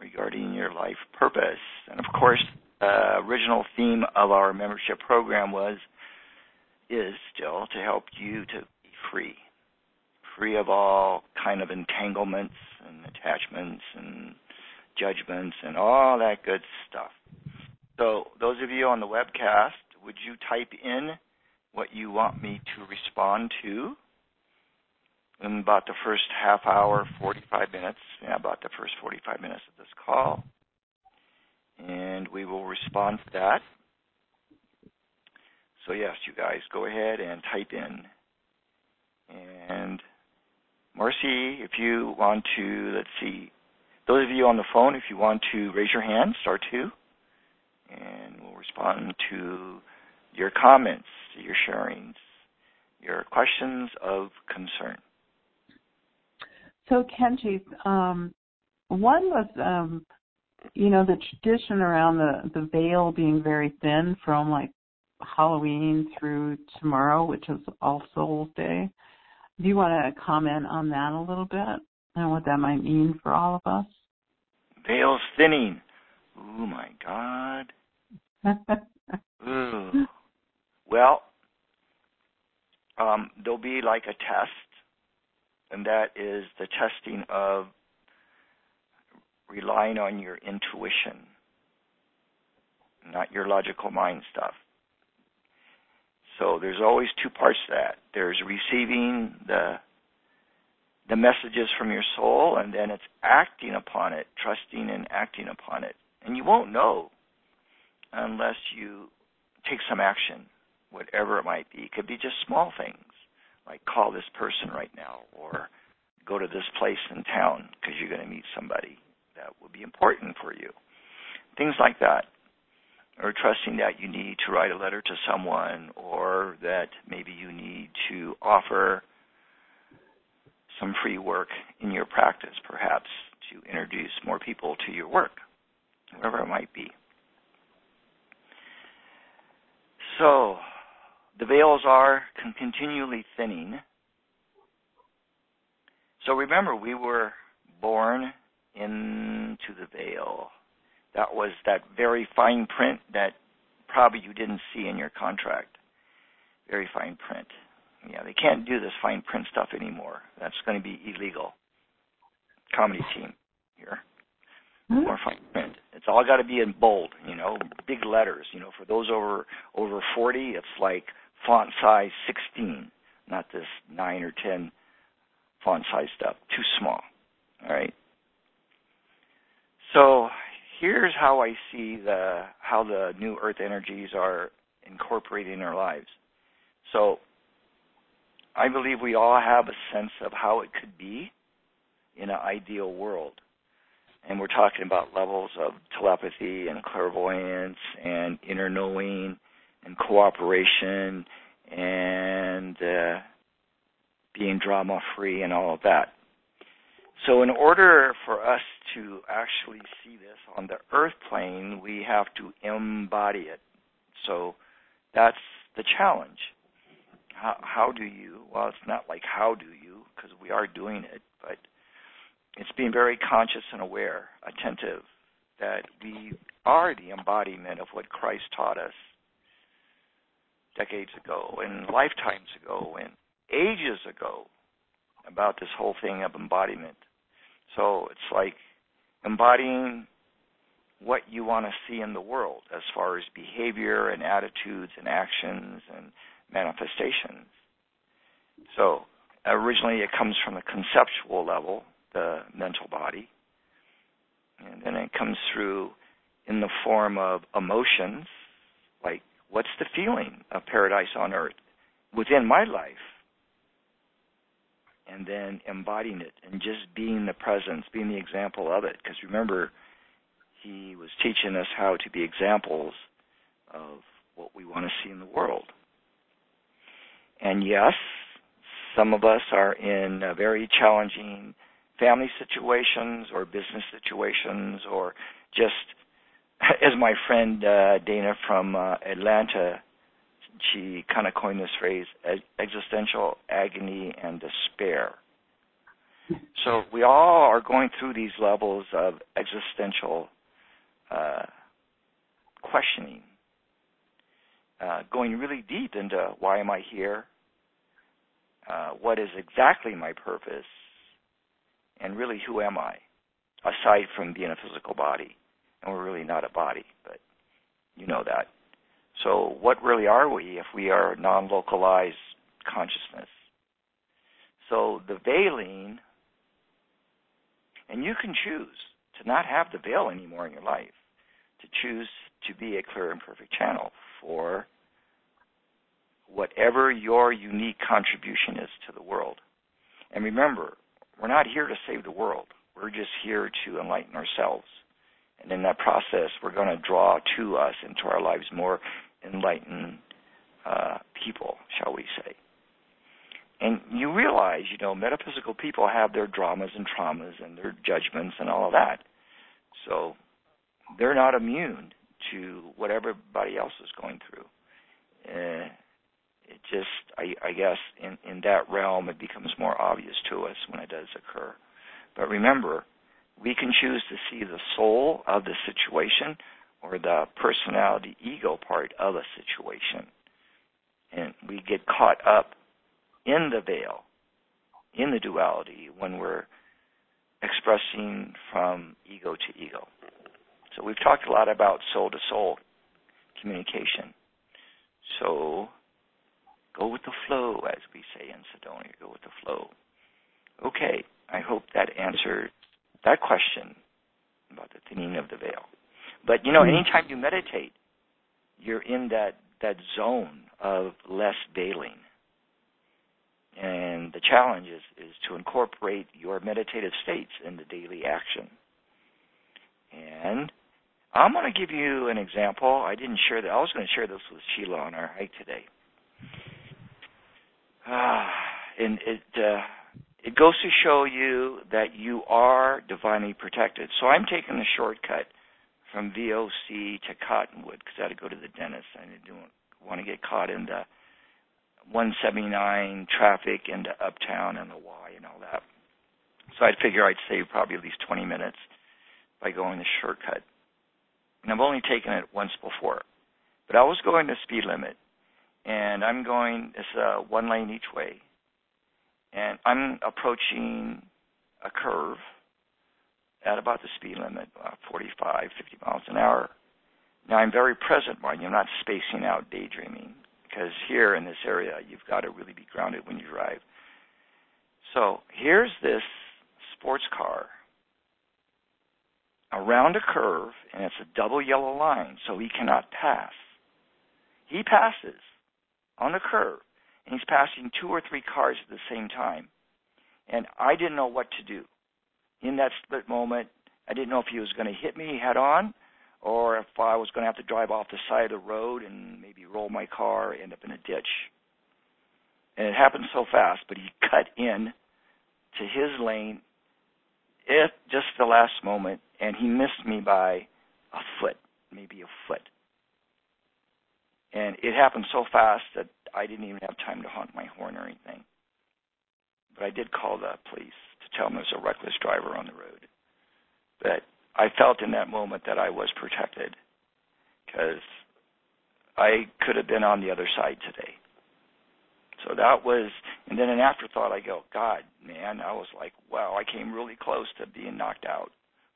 regarding your life purpose. And of course, the original theme of our membership program is still to help you to be free of all kind of entanglements and attachments and judgments and all that good stuff. So those of you on the webcast, would you type in what you want me to respond to in about the first half hour, 45 minutes, about the first 45 minutes of this call, and we will respond to that. So yes, you guys, go ahead and type in. And Marcy, if you want to, let's see, those of you on the phone, if you want to raise your hand, star 2, and we'll respond to your comments, your sharings, your questions of concern. So, Kenji, one was, the tradition around the veil being very thin from like Halloween through tomorrow, which is All Souls Day. Do you want to comment on that a little bit and what that might mean for all of us? Veil's thinning. Oh, my God. Ooh. Well, there'll be like a test, and that is the testing of relying on your intuition, not your logical mind stuff. So there's always two parts to that. There's receiving the messages from your soul, and then it's acting upon it, trusting and acting upon it. And you won't know unless you take some action, whatever it might be. It could be just small things, like call this person right now, or go to this place in town because you're going to meet somebody that would be important for you. Things like that. Or trusting that you need to write a letter to someone, or that maybe you need to offer some free work in your practice, perhaps, to introduce more people to your work, whatever it might be. So the veils are continually thinning. So remember, we were born into the veil. That was that very fine print that probably you didn't see in your contract. Very fine print. Yeah, they can't do this fine print stuff anymore. That's going to be illegal. Comedy team here. More fine print. It's all got to be in bold, big letters. For those over 40, it's like font size 16, not this 9 or 10 font size stuff. Too small. All right? So here's how I see how the new earth energies are incorporating our lives. So I believe we all have a sense of how it could be in an ideal world. And we're talking about levels of telepathy and clairvoyance and inner knowing and cooperation and being drama-free and all of that. So in order for us to actually see this on the earth plane, we have to embody it. So that's the challenge. How do you? Well, it's not like how do you, because we are doing it, but it's being very conscious and aware, attentive, that we are the embodiment of what Christ taught us decades ago and lifetimes ago and ages ago about this whole thing of embodiment. So it's like embodying what you want to see in the world as far as behavior and attitudes and actions and manifestations. So originally it comes from the conceptual level, the mental body, and then it comes through in the form of emotions, like what's the feeling of paradise on earth within my life? And then embodying it and just being the presence, being the example of it. Because remember, he was teaching us how to be examples of what we want to see in the world. And yes, some of us are in very challenging family situations or business situations, or just, as my friend Dana from Atlanta, she kind of coined this phrase, existential agony and despair. So we all are going through these levels of existential questioning, going really deep into why am I here, what is exactly my purpose, and really who am I, aside from being a physical body. And we're really not a body, but you know that. So what really are we if we are non-localized consciousness? So the veiling, and you can choose to not have the veil anymore in your life, to choose to be a clear and perfect channel for whatever your unique contribution is to the world. And remember, we're not here to save the world. We're just here to enlighten ourselves. And in that process, we're going to draw to us, into our lives, more enlightened people, shall we say. And you realize, metaphysical people have their dramas and traumas and their judgments and all of that. So they're not immune to what everybody else is going through. It just, I guess, in that realm, it becomes more obvious to us when it does occur. But remember, we can choose to see the soul of the situation or the personality ego part of a situation. And we get caught up in the veil, in the duality, when we're expressing from ego to ego. So we've talked a lot about soul-to-soul communication. So go with the flow, as we say in Cydonia, go with the flow. Okay, I hope that answered that question about the thinning of the veil. But, anytime you meditate, you're in that zone of less veiling. And the challenge is to incorporate your meditative states into daily action. And I'm going to give you an example. I didn't share that. I was going to share this with Sheila on our hike today. And it goes to show you that you are divinely protected. So I'm taking the shortcut from VOC to Cottonwood because I had to go to the dentist. I didn't want to get caught in the 179 traffic into Uptown and the Y and all that. So I'd figure I'd save probably at least 20 minutes by going the shortcut. And I've only taken it once before. But I was going the speed limit, and I'm going, it's one lane each way. And I'm approaching a curve at about the speed limit, 45, 50 miles an hour. Now, I'm very present, mind you. I'm not spacing out, daydreaming, because here in this area, you've got to really be grounded when you drive. So here's this sports car around a curve, and it's a double yellow line, so he cannot pass. He passes on the curve, and he's passing 2 or 3 cars at the same time. And I didn't know what to do. In that split moment, I didn't know if he was going to hit me head on or if I was going to have to drive off the side of the road and maybe roll my car, end up in a ditch. And it happened so fast, but he cut in to his lane at just the last moment, and he missed me by a foot, maybe a foot. And it happened so fast that I didn't even have time to honk my horn or anything. But I did call the police to tell them there's a reckless driver on the road. But I felt in that moment that I was protected because I could have been on the other side today. So that was, and then an afterthought, I go, God, man, I was like, wow, I came really close to being knocked out.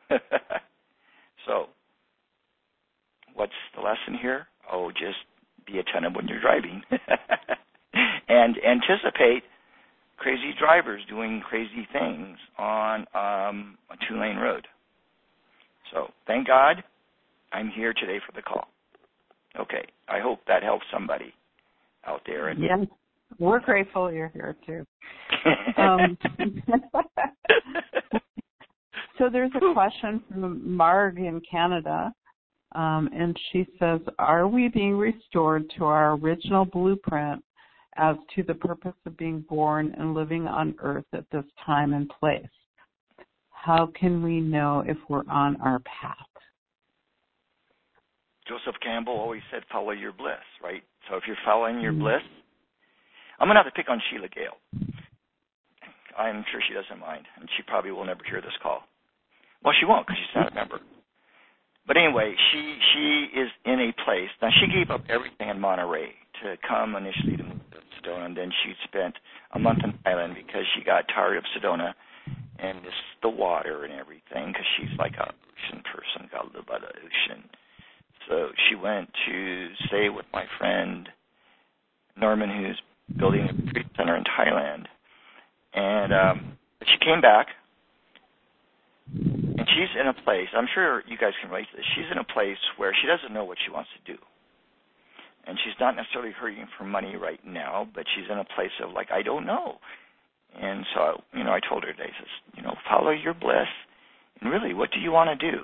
So what's the lesson here? Oh, just be attentive when you're driving and anticipate crazy drivers doing crazy things on a 2-lane road. So thank God I'm here today for the call. Okay, I hope that helps somebody out there. And yes, we're grateful you're here too. So there's a question from Marg in Canada, and she says, are we being restored to our original blueprint as to the purpose of being born and living on Earth at this time and place? How can we know if we're on our path? Joseph Campbell always said, follow your bliss, right? So if you're following your bliss, I'm going to have to pick on Sheila Gale. I'm sure she doesn't mind, and she probably will never hear this call. Well, she won't because she's not a member. But anyway, she is in a place. Now, she gave up everything in Monterey to come initially to move to Sedona, and then she spent a month in Thailand because she got tired of Sedona and missed the water and everything because she's like an ocean person, got to live by the ocean. So she went to stay with my friend Norman, who's building a retreat center in Thailand. And but she came back, and she's in a place, I'm sure you guys can relate to this, she's in a place where she doesn't know what she wants to do. And she's not necessarily hurting for money right now, but she's in a place of like, I don't know. And so, I told her today, follow your bliss, and really, what do you want to do?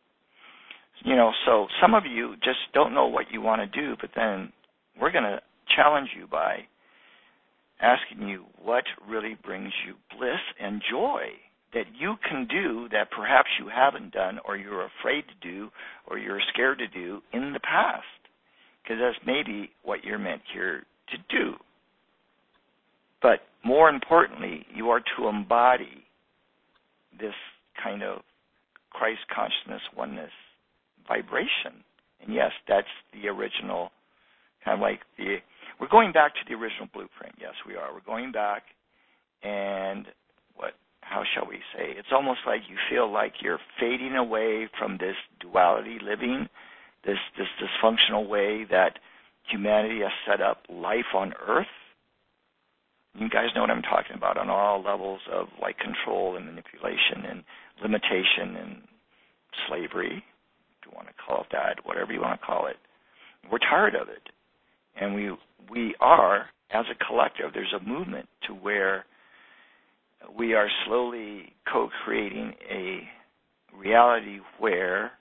So some of you just don't know what you want to do, but then we're going to challenge you by asking you what really brings you bliss and joy that you can do that perhaps you haven't done or you're afraid to do or you're scared to do in the past, because that's maybe what you're meant here to do. But more importantly, you are to embody this kind of Christ consciousness, oneness vibration. And yes, that's the original, kind of like we're going back to the original blueprint. Yes, we are. We're going back, and how shall we say? It's almost like you feel like you're fading away from this duality living, this dysfunctional way that humanity has set up life on Earth. You guys know what I'm talking about on all levels of like control and manipulation and limitation and slavery, if you want to call it that, whatever you want to call it. We're tired of it. And we are, as a collective, there's a movement to where we are slowly co-creating a reality where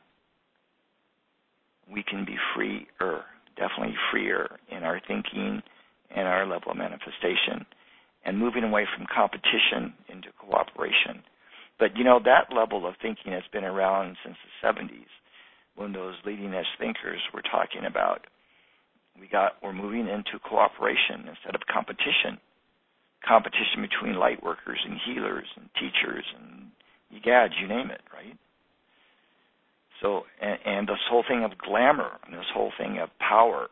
we can be freer, definitely freer in our thinking and our level of manifestation, and moving away from competition into cooperation. But, that level of thinking has been around since the 70s when those leading-edge thinkers were talking about we're moving into cooperation instead of competition between light workers and healers and teachers and you name it, right? So, and this whole thing of glamour and this whole thing of power,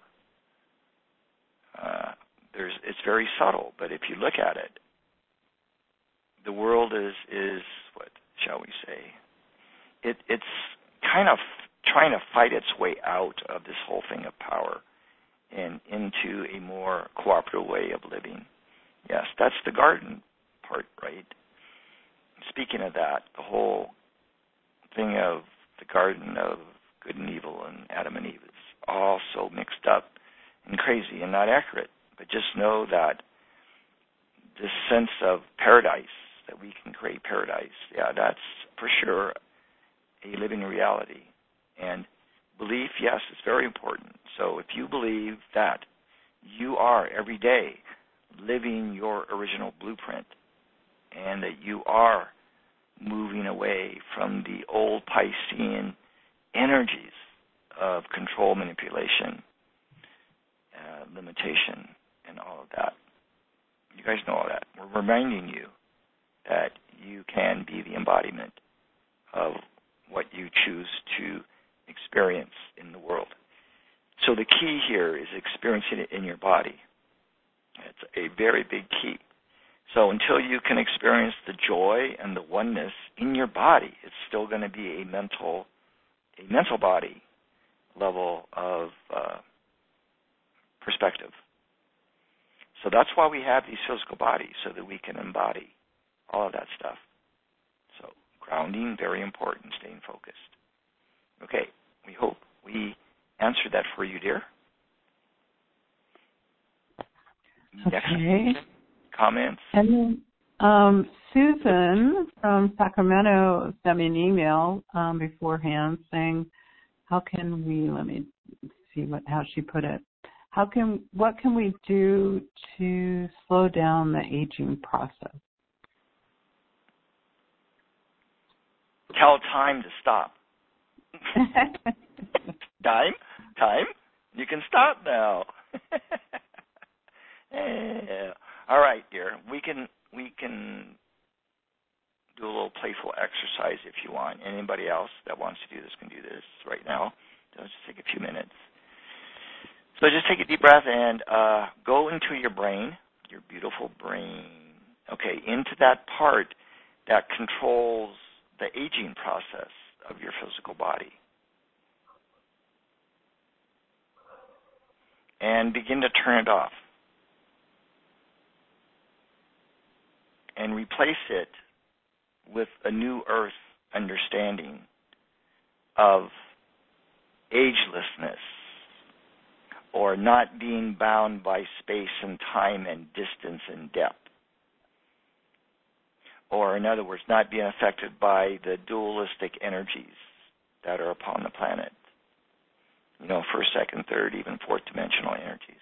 it's very subtle, but if you look at it, the world is what shall we say? It's kind of trying to fight its way out of this whole thing of power and into a more cooperative way of living. Yes, that's the garden part, right? Speaking of that, the whole thing of the garden of good and evil and Adam and Eve is all so mixed up and crazy and not accurate. But just know that this sense of paradise, that we can create paradise, that's for sure a living reality. And belief, yes, is very important. So if you believe that you are every day living your original blueprint and that you are moving away from the old Piscean energies of control, manipulation, limitation, and all of that. You guys know all that. We're reminding you that you can be the embodiment of what you choose to experience in the world. So the key here is experiencing it in your body. It's a very big key. So until you can experience the joy and the oneness in your body, it's still going to be a mental body level of perspective. So that's why we have these physical bodies, so that we can embody all of that stuff. So grounding, very important, staying focused. Okay, we hope we answered that for you, dear. Next comments? And then Susan from Sacramento sent me an email beforehand saying, how can we, let me see how she put it. What can we do to slow down the aging process? Tell time to stop. Time, you can stop now. Yeah. All right, dear. We can do a little playful exercise if you want. Anybody else that wants to do this can do this right now. So just take a few minutes. So just take a deep breath and go into your brain, your beautiful brain. Okay, into that part that controls the aging process of your physical body. And begin to turn it off. And replace it with a new earth understanding of agelessness, or not being bound by space and time and distance and depth. Or in other words, not being affected by the dualistic energies that are upon the planet. First, second, third, even fourth dimensional energies.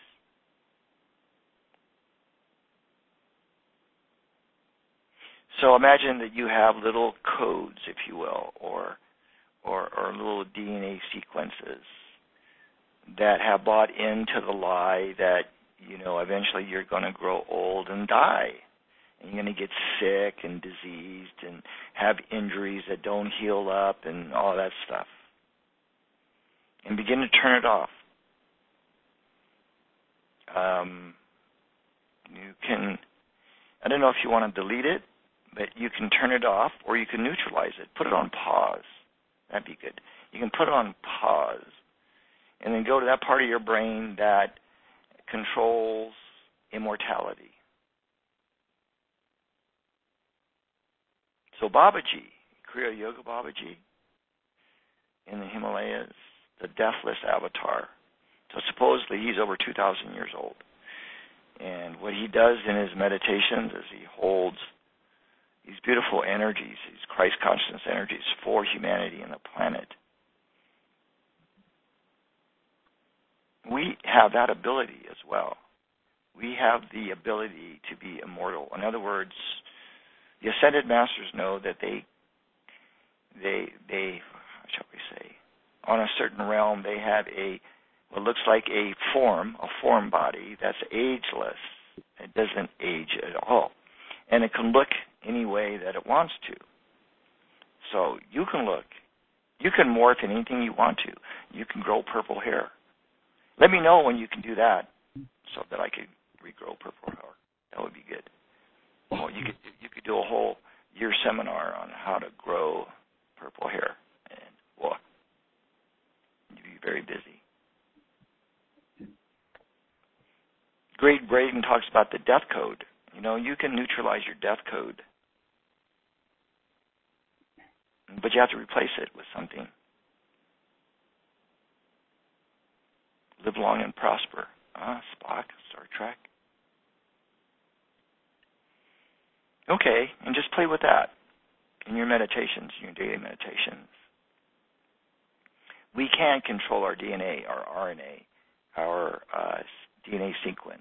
So imagine that you have little codes, if you will, or little DNA sequences that have bought into the lie that, eventually you're going to grow old and die. And you're going to get sick and diseased and have injuries that don't heal up and all that stuff. And begin to turn it off. You can, I don't know if you want to delete it, but you can turn it off or you can neutralize it. Put it on pause. That'd be good. You can put it on pause and then go to that part of your brain that controls immortality. So Babaji, Kriya Yoga Babaji in the Himalayas, the deathless avatar. So supposedly he's over 2,000 years old. And what he does in his meditations is he holds these beautiful energies, these Christ consciousness energies for humanity and the planet. We have that ability as well. We have the ability to be immortal. In other words, the Ascended Masters know that they how shall we say, on a certain realm they have what looks like a form body that's ageless. It doesn't age at all. And it can look any way that it wants to. So you can morph in anything you want to. You can grow purple hair. Let me know when you can do that so that I could regrow purple hair. That would be good. Well, you could do a whole year seminar on how to grow purple hair, and you'd be very busy. Great Braden talks about the death code. You can neutralize your death code, but you have to replace it with something. Live long and prosper. Spock, Star Trek. Okay, and just play with that in your meditations, your daily meditations. We can control our DNA, our RNA, our DNA sequence.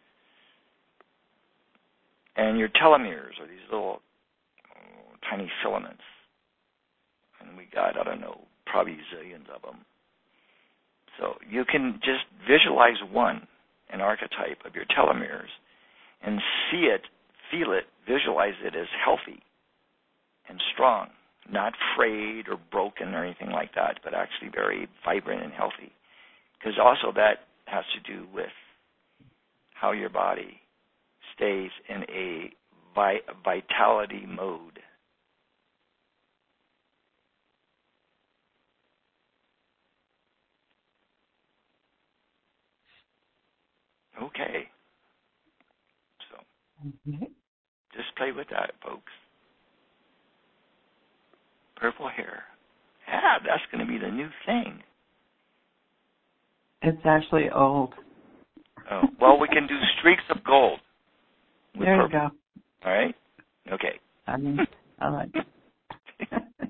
And your telomeres are these little tiny filaments. And we got, probably zillions of them. So you can just visualize an archetype of your telomeres, and see it, feel it, visualize it as healthy and strong, not frayed or broken or anything like that, but actually very vibrant and healthy. Because also that has to do with how your body stays in a vitality mode. Okay. So just play with that, folks. Purple hair. Yeah, that's going to be the new thing. It's actually old. Oh, well, we can do streaks of gold. There you purple. go. All right? Okay. I like it.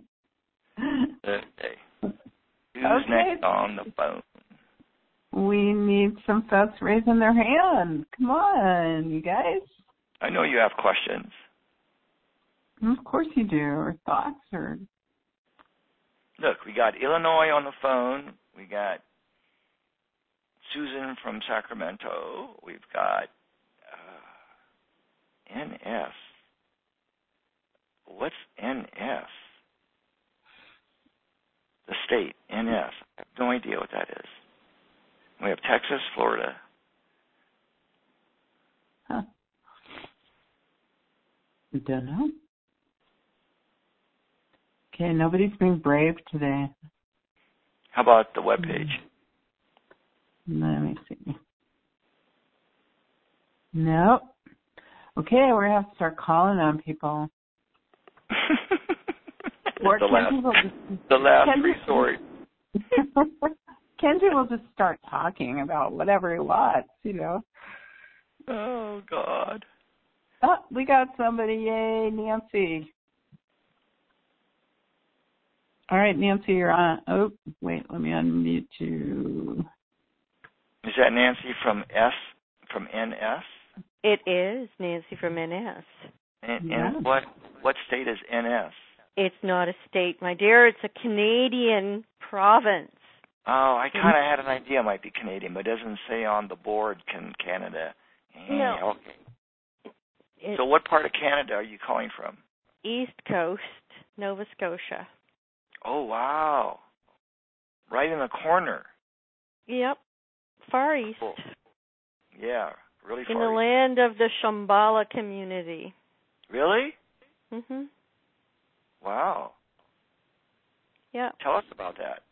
Okay. Who's next on the phone? We need some folks raising their hand. Come on, you guys. I know you have questions. Of course you do, or thoughts, or... Look, we got Illinois on the phone. We got Susan from Sacramento. We've got NS. What's NS? The state, NS. I have no idea what that is. We have Texas, Florida. Huh. Don't know. Okay, nobody's being brave today. How about the webpage? Let me see. Nope. Okay, we're going to have to start calling on people. Or the last resort. Kenji will just start talking about whatever he wants, Oh, God. Oh, we got somebody. Yay, Nancy. All right, Nancy, you're on. Oh, wait, let me unmute you. Is that Nancy from NS? It is Nancy from NS. And what state is NS? It's not a state, my dear. It's a Canadian province. Oh, I kind of had an idea it might be Canadian, but it doesn't say on the board Canada. No. Okay. So what part of Canada are you calling from? East Coast, Nova Scotia. Oh, wow. Right in the corner. Yep. Far east. Cool. Yeah, really far in the east. land of the Shambhala community. Really? Mhm. Wow. Yeah. Tell us about that.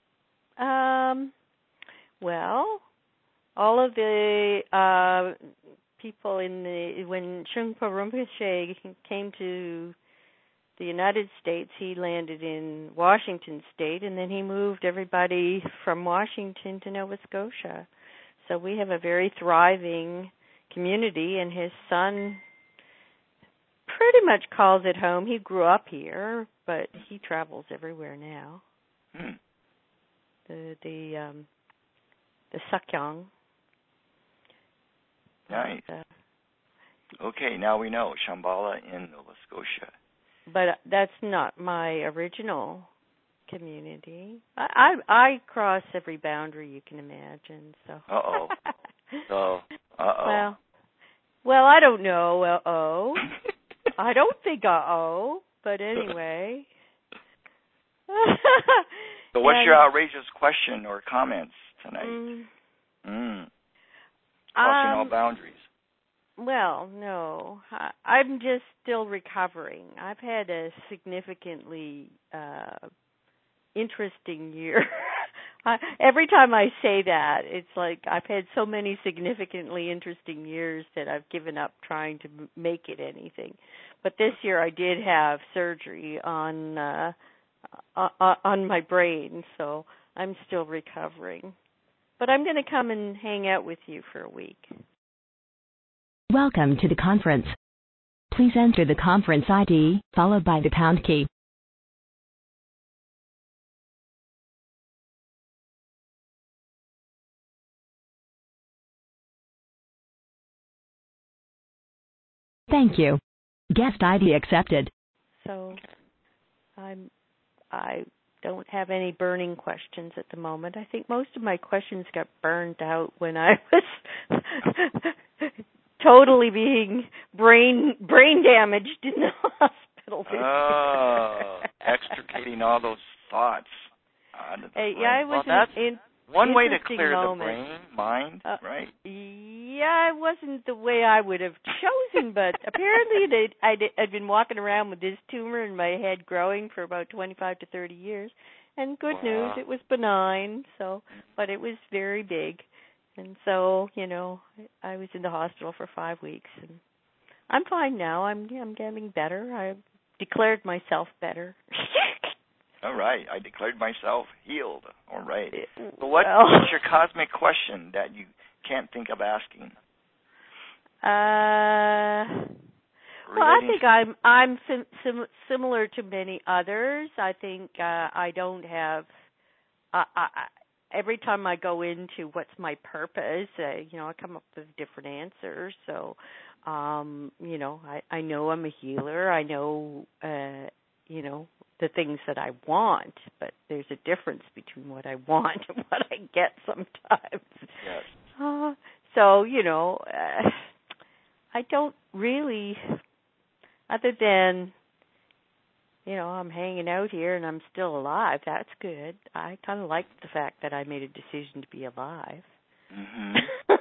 Well, all of the people when Trungpa Rinpoche came to the United States, he landed in Washington State, and then he moved everybody from Washington to Nova Scotia. So we have a very thriving community, and his son pretty much calls it home. He grew up here, but he travels everywhere now. The Sakyong. Nice. Okay, now we know Shambhala in Nova Scotia. But that's not my original community. I cross every boundary you can imagine. So. Well, I don't know. I don't think but anyway. So what's your outrageous question or comments tonight? Crossing all boundaries. Well, no. I'm just still recovering. I've had a significantly interesting year. Every time I say that, it's like I've had so many significantly interesting years that I've given up trying to make it anything. But this year I did have surgery on my brain, so I'm still recovering. But I'm going to come and hang out with you for a week. Welcome to the conference. Please enter the conference ID, followed by the pound key. Thank you. Guest ID accepted. So I don't have any burning questions at the moment. I think most of my questions got burned out when I was totally being brain damaged in the hospital. Extricating all those thoughts out of the brain. Yeah, it was that's one way to clear moment. The brain, mind, right? Yeah, it wasn't the way I would have chosen, but apparently I'd been walking around with this tumor in my head growing for about 25 to 30 years, and good news, it was benign, but it was very big. And so, I was in the hospital for 5 weeks, and I'm fine now. I'm getting better. I declared myself better. All right. I declared myself healed. All right. So what's your cosmic question that you can't think of asking? Well, I think I'm similar to many others. I think I don't have. Every time I go into what's my purpose, I come up with different answers. So, I know I'm a healer. I know, the things that I want, but there's a difference between what I want and what I get sometimes. Yes. So, I don't really, other than, I'm hanging out here and I'm still alive. That's good. I kind of like the fact that I made a decision to be alive. Mhm.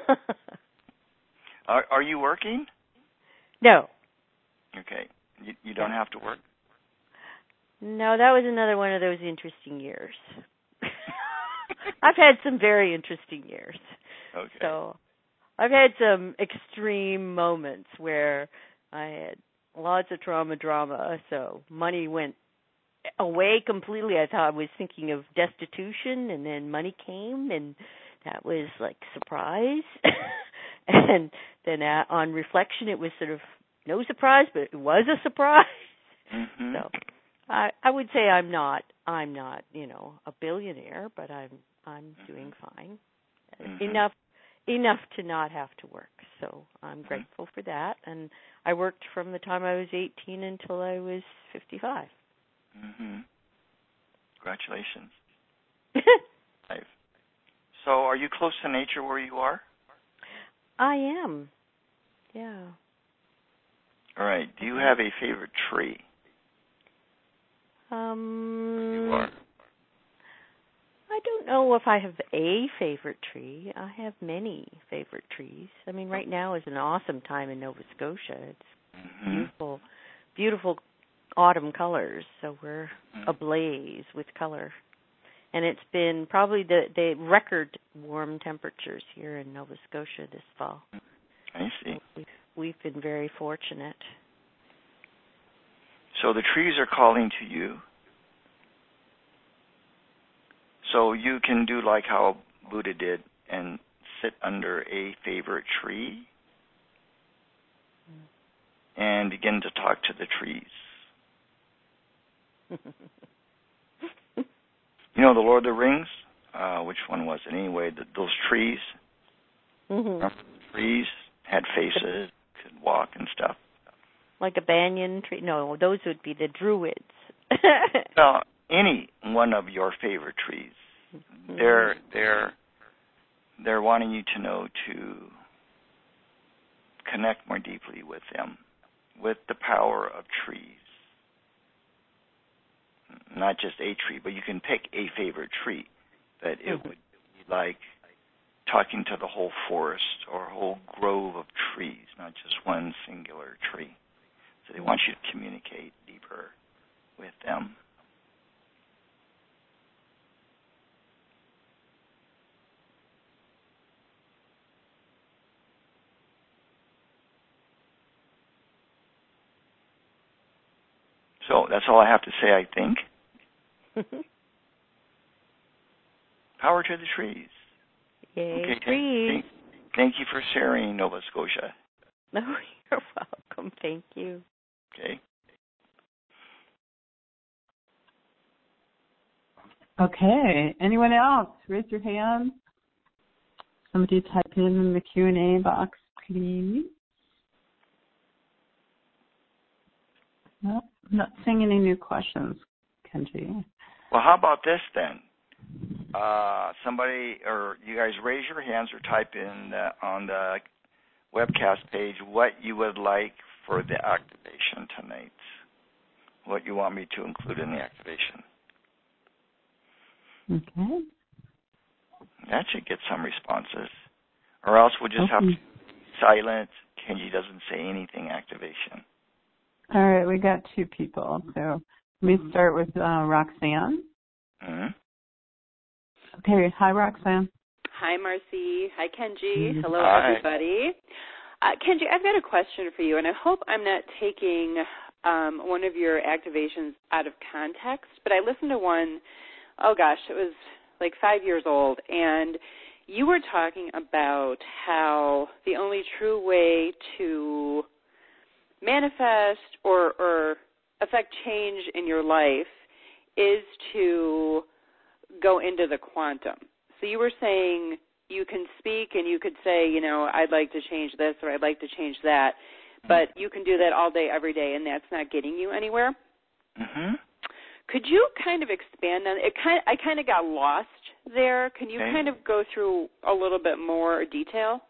Are you working? No. Okay. You don't have to work? No, that was another one of those interesting years. I've had some very interesting years. Okay. So I've had some extreme moments where I had lots of drama, so money went away completely. I thought I was thinking of destitution, and then money came, and that was like surprise. And then on reflection, it was sort of no surprise, but it was a surprise. Mhm. So I would say I'm not, a billionaire, but I'm doing fine. Mhm. Enough to not have to work. So I'm grateful for that. And I worked from the time I was 18 until I was 55. Mhm. Congratulations. Nice. So, are you close to nature where you are? I am. Yeah. All right. Do you have a favorite tree? You are. I don't know if I have a favorite tree. I have many favorite trees. I mean, right now is an awesome time in Nova Scotia. It's beautiful autumn colors. So we're ablaze with color. And it's been probably the record warm temperatures here in Nova Scotia this fall. I see. So we've been very fortunate. So the trees are calling to you. So you can do like how Buddha did and sit under a favorite tree and begin to talk to the trees. You know, the Lord of the Rings? Which one was it? Anyway, those trees. Mm-hmm. Trees had faces, could walk and stuff. Like a banyan tree? No, those would be the druids. Well, any one of your favorite trees. They're wanting you to know to connect more deeply with them, with the power of trees. Not just a tree, but you can pick a favorite tree. But it would be like talking to the whole forest or a whole grove of trees, not just one singular tree. So they want you to communicate deeper with them. So that's all I have to say, I think. Power to the trees. Yay, okay, trees. Thank you for sharing, Nova Scotia. No, you're welcome. Thank you. Okay. Okay. Anyone else? Raise your hand. Somebody type in the Q&A box, please. No, I'm not seeing any new questions, Kenji. Well, how about this then? Somebody, or you guys raise your hands or type in on the webcast page what you would like for the activation tonight. What you want me to include in the activation. Okay. That should get some responses. Or else we'll just have to be silent. Kenji doesn't say anything activation. All right, we got two people. So let me start with Roxanne. Mm-hmm. Okay, hi, Roxanne. Hi, Marcy. Hi, Kenji. Mm-hmm. Hello, Hi. everybody. Kenji, I've got a question for you, and I hope I'm not taking one of your activations out of context, but I listened to one, it was like 5 years old, and you were talking about how the only true way to manifest or affect change in your life is to go into the quantum. So you were saying you can speak and you could say, I'd like to change this or I'd like to change that, but you can do that all day, every day, and that's not getting you anywhere. Mm-hmm. Could you kind of expand on it? I kind of got lost there. Can you kind of go through a little bit more detail?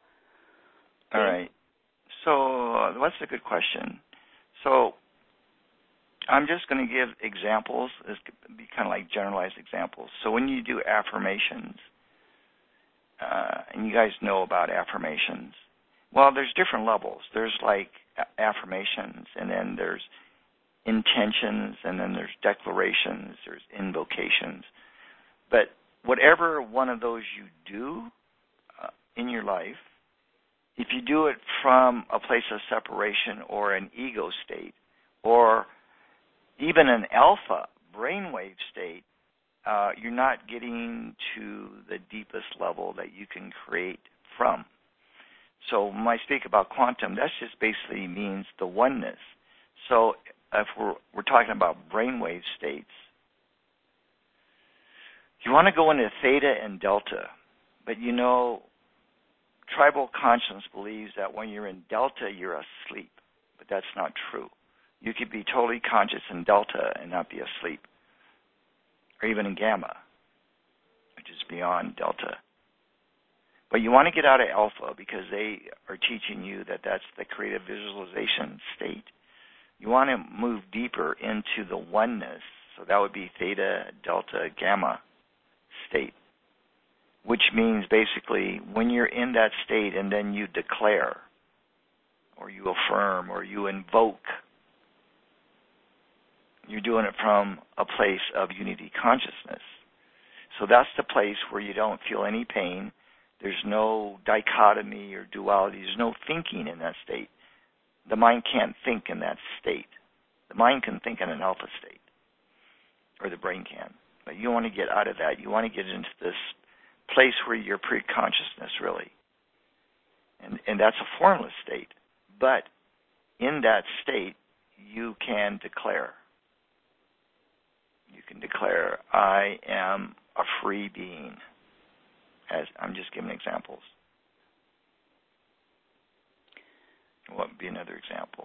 All right. So that's a good question. So I'm just going to give examples. This could be kind of like generalized examples. So when you do affirmations, and you guys know about affirmations, well, there's different levels. There's like affirmations, and then there's intentions, and then there's declarations, there's invocations. But whatever one of those you do in your life, if you do it from a place of separation or an ego state or even an alpha brainwave state, you're not getting to the deepest level that you can create from. So when I speak about quantum, that just basically means the oneness. So if we're talking about brainwave states, you want to go into theta and delta, but you know, tribal conscience believes that when you're in delta, you're asleep, but that's not true. You could be totally conscious in delta and not be asleep, or even in gamma, which is beyond delta. But you want to get out of alpha because they are teaching you that that's the creative visualization state. You want to move deeper into the oneness, so that would be theta, delta, gamma state, which means basically when you're in that state and then you declare or you affirm or you invoke, you're doing it from a place of unity consciousness. So that's the place where you don't feel any pain. There's no dichotomy or duality. There's no thinking in that state. The mind can't think in that state. The mind can think in an alpha state, or the brain can. But you want to get out of that. You want to get into this place where you're pre-consciousness, really. And that's a formless state. But in that state, you can declare. You can declare, I am a free being. As I'm just giving examples. What would be another example?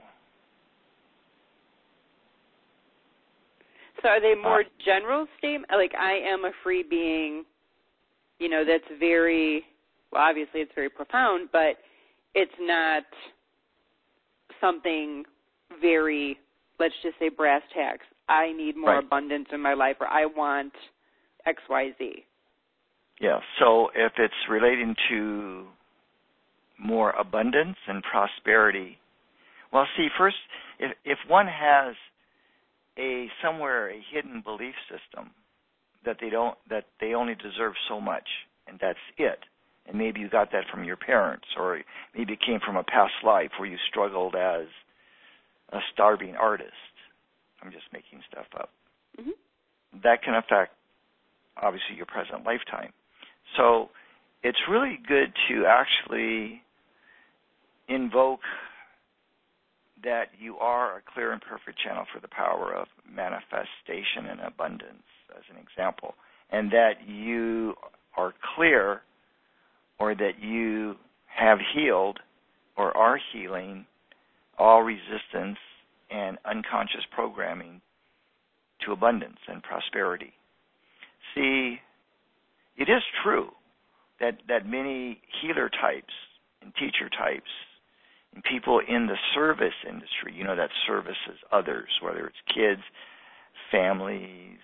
So are they more general statements? Like, I am a free being, you know, that's very, well, obviously it's very profound, but it's not something very, let's just say brass tacks. I need more abundance in my life, or I want X, Y, Z. Yeah, so if it's relating to more abundance and prosperity, well, see, first, if one has a hidden belief system that they only deserve so much, and that's it, and maybe you got that from your parents, or maybe it came from a past life where you struggled as a starving artist. I'm just making stuff up. Mm-hmm. That can affect, obviously, your present lifetime. So it's really good to actually invoke that you are a clear and perfect channel for the power of manifestation and abundance, as an example, and that you are clear, or that you have healed or are healing all resistance and unconscious programming to abundance and prosperity. See, it is true that many healer types and teacher types and people in the service industry, you know, that services others, whether it's kids, families,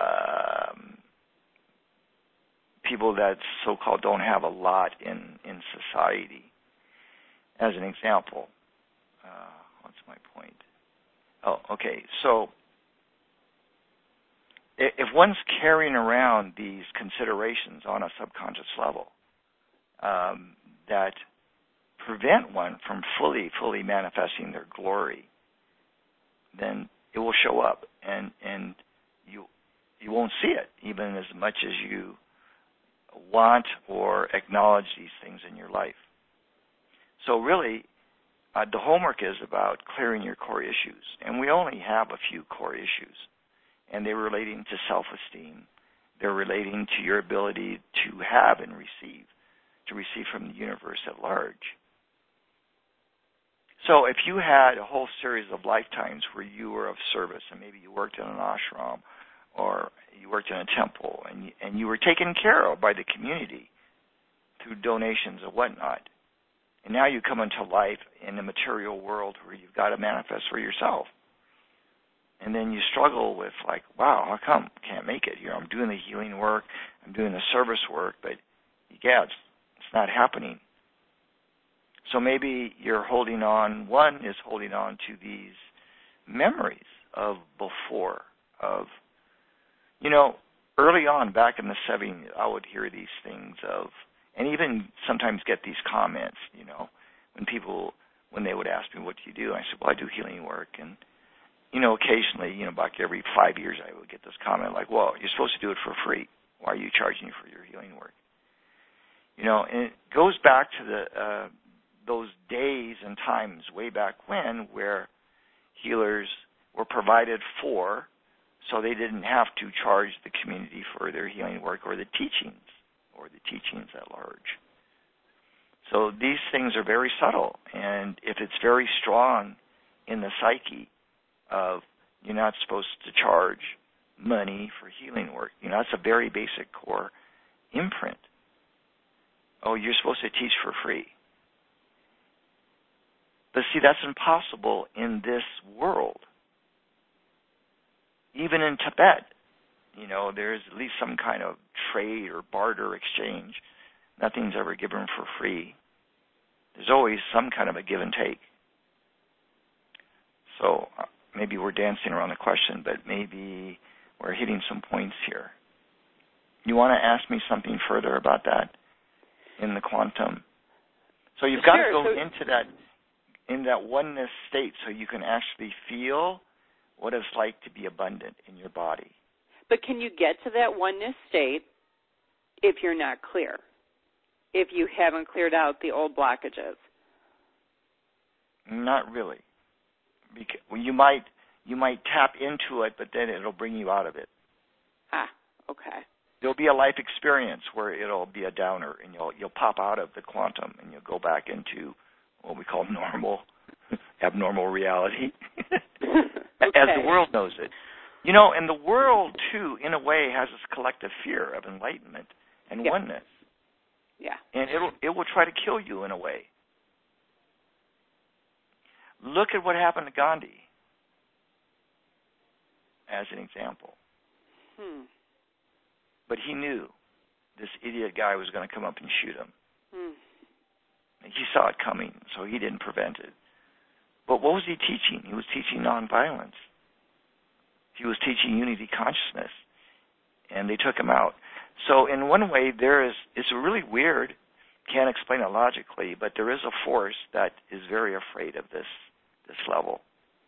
people that so-called don't have a lot in society. As an example, what's my point? Oh, okay. So if one's carrying around these considerations on a subconscious level that prevent one from fully manifesting their glory, then it will show up, and you won't see it, even as much as you want or acknowledge these things in your life. So really, the homework is about clearing your core issues, and we only have a few core issues. And they're relating to self-esteem. They're relating to your ability to have and receive, to receive from the universe at large. So if you had a whole series of lifetimes where you were of service, and maybe you worked in an ashram or you worked in a temple, and you were taken care of by the community through donations and whatnot, and now you come into life in the material world where you've got to manifest for yourself, And then you struggle with like, wow, how come I can't make it? I'm doing the healing work, I'm doing the service work, but yeah, it's not happening. So maybe you're holding on. One is holding on to these memories of before, of, early on back in the 70s, I would hear these things of, and even sometimes get these comments, when they would ask me, what do you do? I said, well, I do healing work. And, occasionally, back every 5 years, I would get this comment like, well, you're supposed to do it for free. Why are you charging for your healing work? And it goes back to those days and times way back when where healers were provided for, so they didn't have to charge the community for their healing work or the teachings at large. So these things are very subtle, and if it's very strong in the psyche of you're not supposed to charge money for healing work, that's a very basic core imprint. Oh, you're supposed to teach for free. But see, that's impossible in this world. Even in Tibet, there's at least some kind of trade or barter exchange. Nothing's ever given for free. There's always some kind of a give and take. So maybe we're dancing around the question, but maybe we're hitting some points here. You want to ask me something further about that in the quantum? So you've got to go into that, in that oneness state so you can actually feel what it's like to be abundant in your body. But can you get to that oneness state if you're not clear? If you haven't cleared out the old blockages? Not really. Because you might tap into it, but then it'll bring you out of it. Okay. There'll be a life experience where it'll be a downer, and you'll pop out of the quantum, and you'll go back into what we call abnormal reality, as the world knows it. And the world, too, in a way, has this collective fear of enlightenment and oneness. Yeah. And it will try to kill you in a way. Look at what happened to Gandhi as an example. But he knew this idiot guy was going to come up and shoot him. And he saw it coming, so he didn't prevent it. But what was he teaching? He was teaching nonviolence. He was teaching unity consciousness. And they took him out. So in one way, it's really weird, can't explain it logically, but there is a force that is very afraid of this level.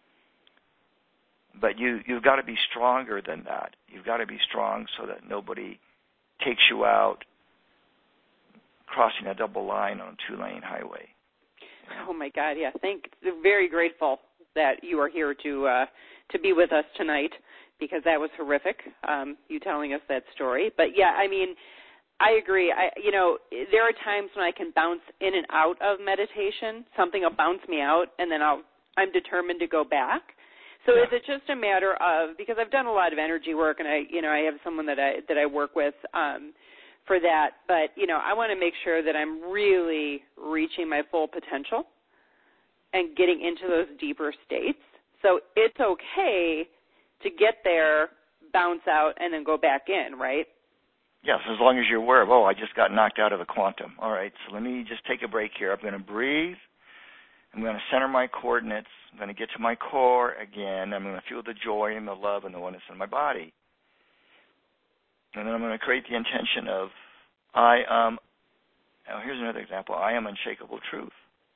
But you've got to be stronger than that. You've got to be strong so that nobody takes you out crossing a double line on a 2-lane highway. Oh my God! Yeah, very grateful that you are here to be with us tonight, because that was horrific. You telling us that story, but yeah, I mean, I agree. There are times when I can bounce in and out of meditation. Something will bounce me out, and then I'm determined to go back. So is it just a matter of, because I've done a lot of energy work, and I have someone that I work with for that, but I want to make sure that I'm really reaching my full potential and getting into those deeper states. So it's okay to get there, bounce out, and then go back in, right? Yes, as long as you're aware of, I just got knocked out of the quantum. All right, so let me just take a break here. I'm going to breathe. I'm going to center my coordinates. I'm going to get to my core again. I'm going to feel the joy and the love and the oneness in my body. And then I'm going to create the intention of, here's another example. I am unshakable truth.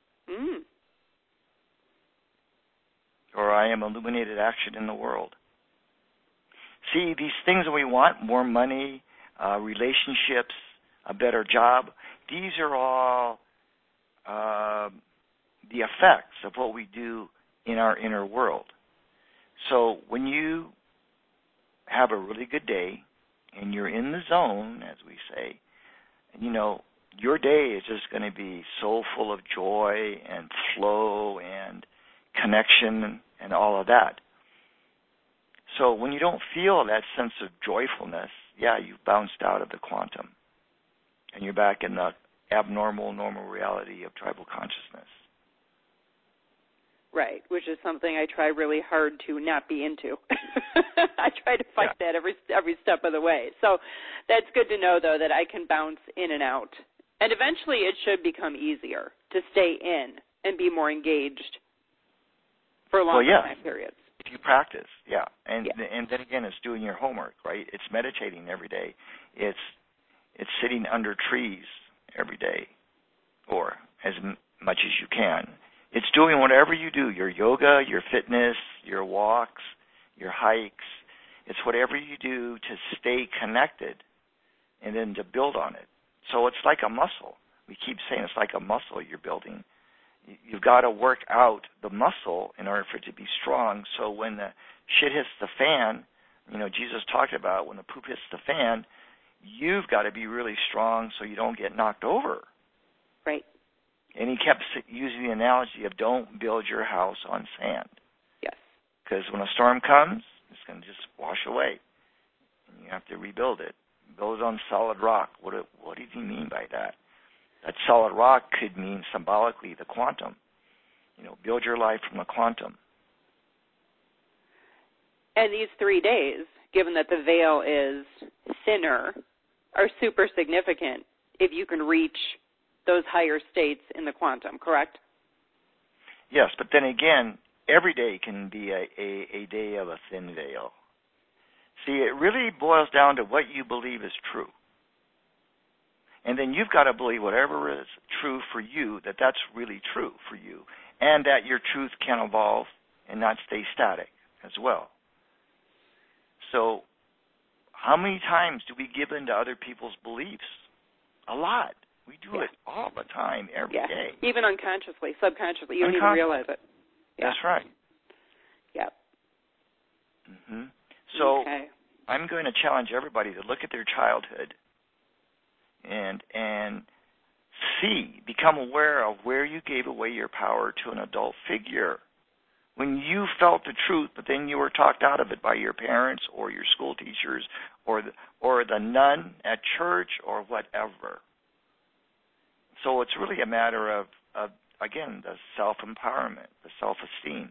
Or I am illuminated action in the world. See, these things that we want, more money, relationships, a better job, these are all the effects of what we do in our inner world. So when you have a really good day and you're in the zone, as we say, your day is just going to be so full of joy and flow and connection and all of that. So when you don't feel that sense of joyfulness, you've bounced out of the quantum and you're back in the normal reality of tribal consciousness. Right, which is something I try really hard to not be into. I try to fight that every step of the way. So that's good to know, though, that I can bounce in and out. And eventually it should become easier to stay in and be more engaged for longer time periods. If you practice, and then again, it's doing your homework, right? It's meditating every day. It's sitting under trees every day, or as much as you can. It's doing whatever you do, your yoga, your fitness, your walks, your hikes. It's whatever you do to stay connected and then to build on it. So it's like a muscle. We keep saying it's like a muscle you're building. You've got to work out the muscle in order for it to be strong. So when the shit hits the fan, Jesus talked about when the poop hits the fan, you've got to be really strong so you don't get knocked over. Right. And he kept using the analogy of don't build your house on sand. Yes. Because when a storm comes, it's going to just wash away. And you have to rebuild it. Build it on solid rock. What did he mean by that? That solid rock could mean symbolically the quantum. Build your life from the quantum. And these 3 days, given that the veil is thinner, are super significant if you can reach those higher states in the quantum, correct? Yes, but then again, every day can be a day of a thin veil. See, it really boils down to what you believe is true. And then you've got to believe whatever is true for you, that's really true for you, and that your truth can evolve and not stay static as well. So how many times do we give in to other people's beliefs? A lot. We do it all the time, every day. Even unconsciously, subconsciously. You don't even realize it. Yeah. That's right. Yep. Mm-hmm. So I'm going to challenge everybody to look at their childhood and become aware of where you gave away your power to an adult figure. When you felt the truth, but then you were talked out of it by your parents or your school teachers or the nun at church or whatever. So it's really a matter of again, the self-empowerment, the self-esteem.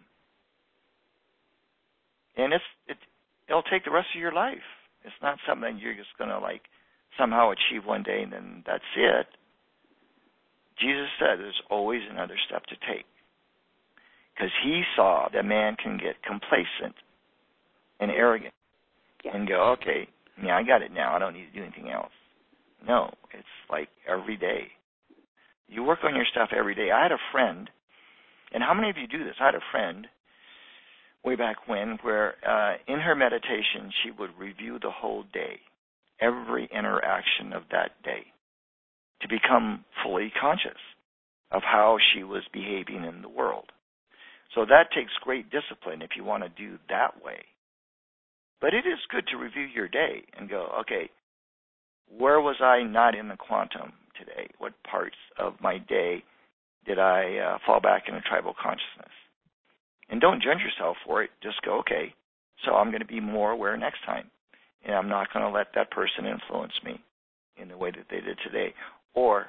And it'll take the rest of your life. It's not something you're just going to somehow achieve one day and then that's it. Jesus said there's always another step to take. Because he saw that man can get complacent and arrogant and go, okay, I got it now. I don't need to do anything else. No, it's like every day. You work on your stuff every day. I had a friend, and how many of you do this? I had a friend way back when where in her meditation she would review the whole day, every interaction of that day, to become fully conscious of how she was behaving in the world. So that takes great discipline if you want to do that way. But it is good to review your day and go, okay, where was I not in the quantum today? What parts of my day did I fall back into tribal consciousness? And don't judge yourself for it. Just go, okay, so I'm going to be more aware next time. And I'm not going to let that person influence me in the way that they did today. Or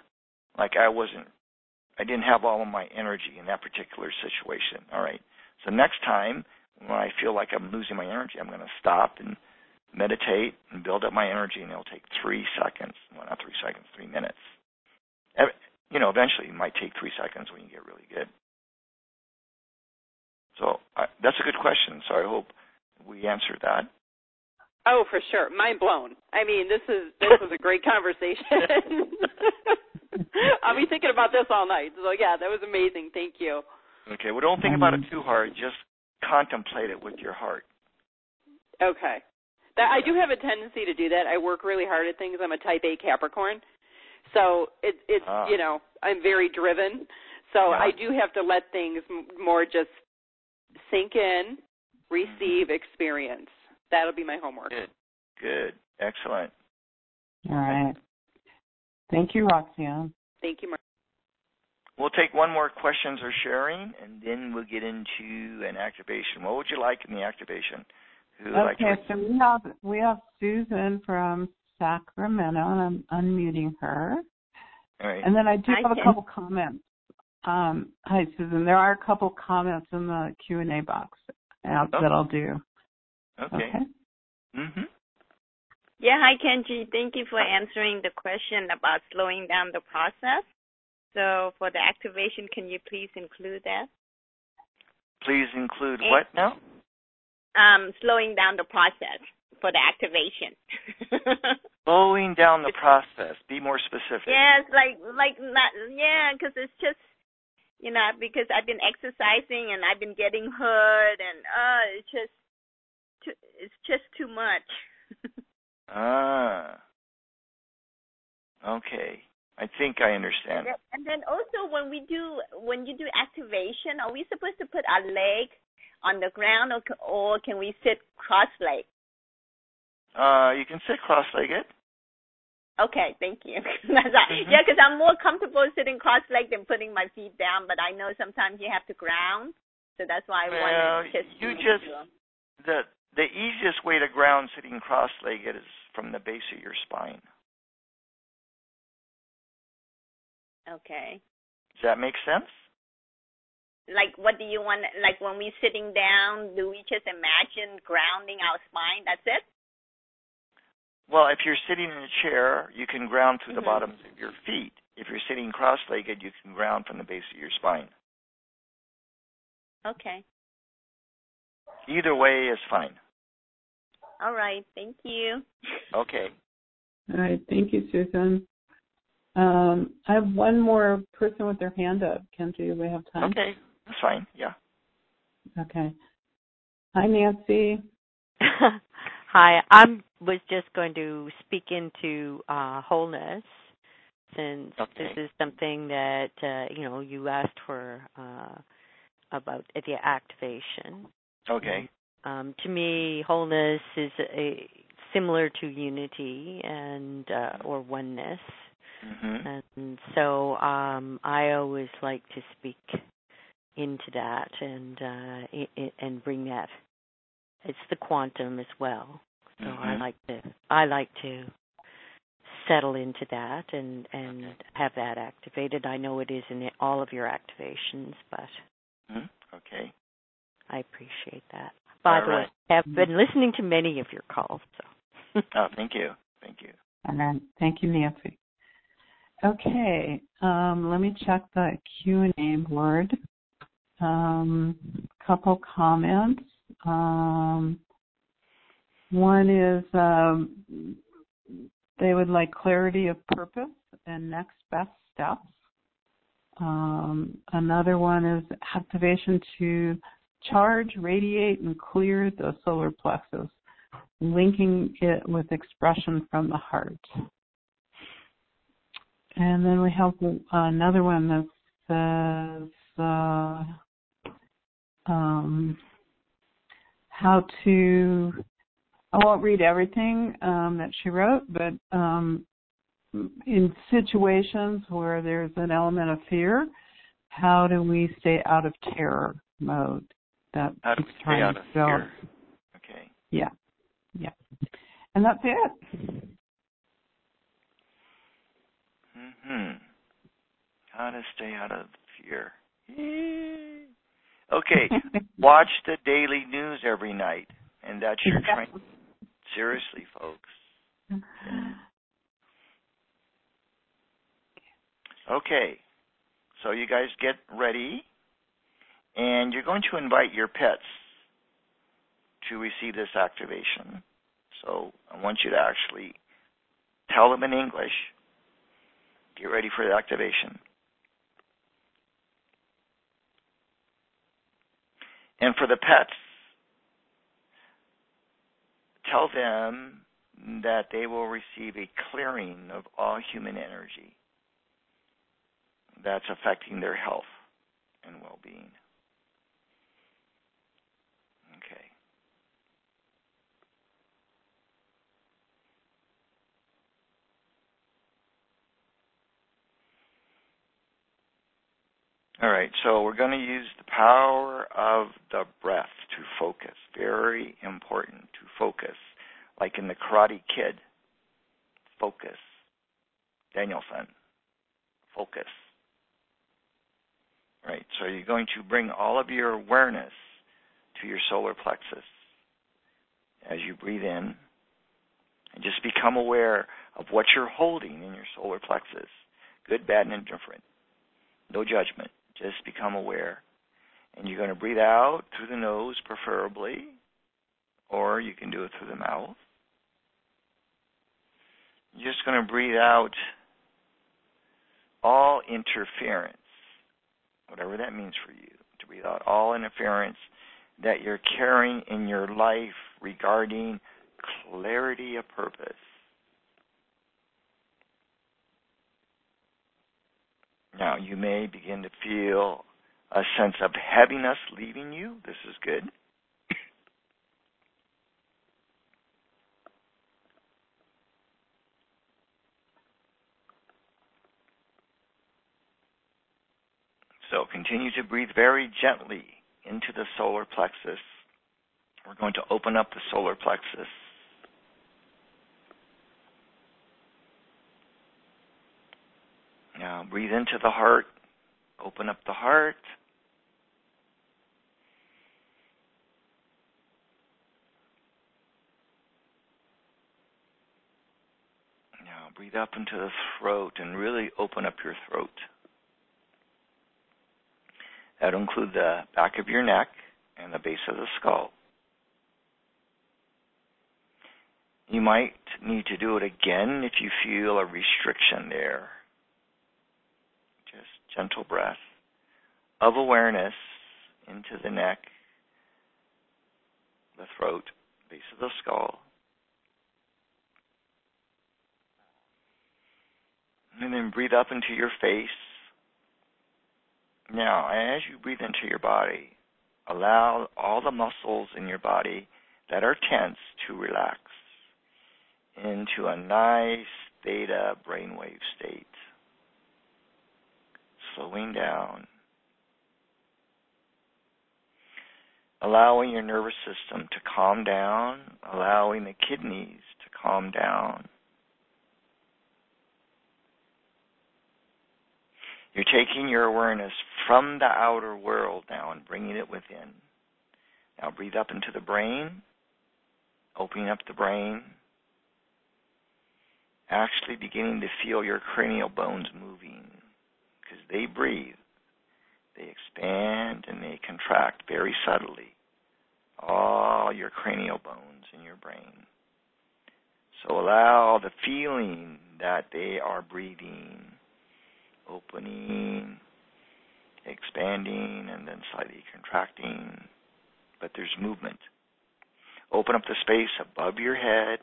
I didn't have all of my energy in that particular situation. All right. So next time when I feel like I'm losing my energy, I'm going to stop and meditate and build up my energy, and it'll take 3 seconds. Well, not 3 seconds, 3 minutes. Eventually it might take 3 seconds when you get really good. So that's a good question. So I hope we answered that. Oh, for sure. Mind blown. I mean, this was a great conversation. I'll be thinking about this all night. So, yeah, that was amazing. Thank you. Okay. Well, don't think about it too hard. Just contemplate it with your heart. Okay. I do have a tendency to do that. I work really hard at things. I'm a type A Capricorn. So it's I'm very driven. So I do have to let things more just sink in, receive, experience. That'll be my homework. Good. Excellent. All right. Thank you, Roxanne. Thank you, Mark. We'll take one more questions or sharing, and then we'll get into an activation. What would you like in the activation? So we have Susan from Sacramento, and I'm unmuting her. All right. And then I do have a couple comments Hi, Susan. There are a couple comments in the Q&A box that I'll do. Okay. Mhm. Yeah, hi, Kenji. Thank you for answering the question about slowing down the process. So for the activation, can you please include that? Please include what now? Slowing down the process for the activation. Slowing down the process. Be more specific. Yeah, it's like not, yeah, because it's just, because I've been exercising and I've been getting hurt and it's just too much. Okay. I think I understand. And then also when you do activation, are we supposed to put our leg on the ground or can we sit cross-legged? You can sit cross-legged. Okay, thank you. Yeah, because I'm more comfortable sitting cross-legged than putting my feet down, but I know sometimes you have to ground, so that's why I wanted to the easiest way to ground sitting cross-legged is from the base of your spine. Okay. Does that make sense? Like, what do you want? Like, when we're sitting down, do we just imagine grounding our spine? That's it? Well, if you're sitting in a chair, you can ground through the bottoms of your feet. If you're sitting cross-legged, you can ground from the base of your spine. Okay. Either way is fine. All right. Thank you. Okay. All right. Thank you, Susan. I have one more person with their hand up. Kenji, do we have time? Okay. That's fine. Yeah. Okay. Hi, Nancy. Hi. I was just going to speak into wholeness, since this is something that you asked for about the activation. Okay. To me, wholeness is similar to unity and or oneness, and so I always like to speak into that and bring that. It's the quantum as well. So I like to settle into that and have that activated. I know it is in all of your activations, but okay. I appreciate that. By the way, I've been listening to many of your calls. So. Oh, thank you. Thank you. And then, thank you, Nancy. Okay, let me check the Q&A board. Couple comments. One is they would like clarity of purpose and next best steps. Another one is activation to charge, radiate, and clear the solar plexus, linking it with expression from the heart. And then we have another one that says how to, I won't read everything that she wrote, but in situations where there's an element of fear, how do we stay out of terror mode? That how do we stay out of fear? Okay. Yeah. Yeah. And that's it. How to stay out of fear. Okay. Watch the daily news every night, and that's your training. Seriously, folks. Okay. So you guys get ready, and you're going to invite your pets to receive this activation. So I want you to actually tell them in English. Get ready for the activation. And for the pets, tell them that they will receive a clearing of all human energy that's affecting their health and well-being. Okay. All right, so we're going to use the power of the breath to focus. Very important to focus. Like in the Karate Kid, focus. Daniel-san, focus. Right, so you're going to bring all of your awareness to your solar plexus as you breathe in, and just become aware of what you're holding in your solar plexus, good, bad, and indifferent. No judgment, just become aware. And you're going to breathe out through the nose, preferably, or you can do it through the mouth. You're just going to breathe out all interference, whatever that means for you, to breathe out all interference that you're carrying in your life regarding clarity of purpose. Now, you may begin to feel a sense of heaviness leaving you. This is good. So continue to breathe very gently into the solar plexus. We're going to open up the solar plexus. Now breathe into the heart. Open up the heart. Now breathe up into the throat and really open up your throat. That'll include the back of your neck and the base of the skull. You might need to do it again if you feel a restriction there. Just gentle breath of awareness into the neck, the throat, base of the skull. And then breathe up into your face. Now, as you breathe into your body, allow all the muscles in your body that are tense to relax into a nice theta brainwave state. Slowing down. Allowing your nervous system to calm down, allowing the kidneys to calm down. You're taking your awareness from the outer world now and bringing it within. Now breathe up into the brain, opening up the brain, actually beginning to feel your cranial bones moving because they breathe. They expand and they contract very subtly. All your cranial bones in your brain. So allow the feeling that they are breathing, opening, expanding, and then slightly contracting. But there's movement. Open up the space above your head.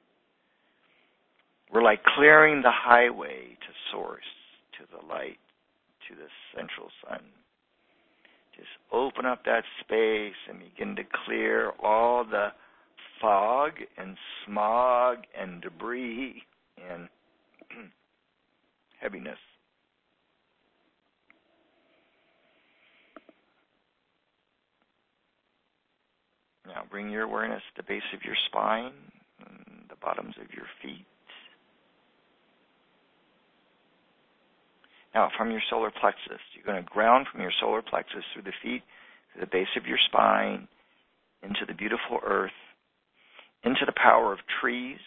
We're like clearing the highway to source, to the light, to the central sun. Just open up that space and begin to clear all the fog and smog and debris and heaviness. Now bring your awareness to the base of your spine and the bottoms of your feet. Now from your solar plexus, you're going to ground from your solar plexus through the feet, to the base of your spine, into the beautiful earth, into the power of trees,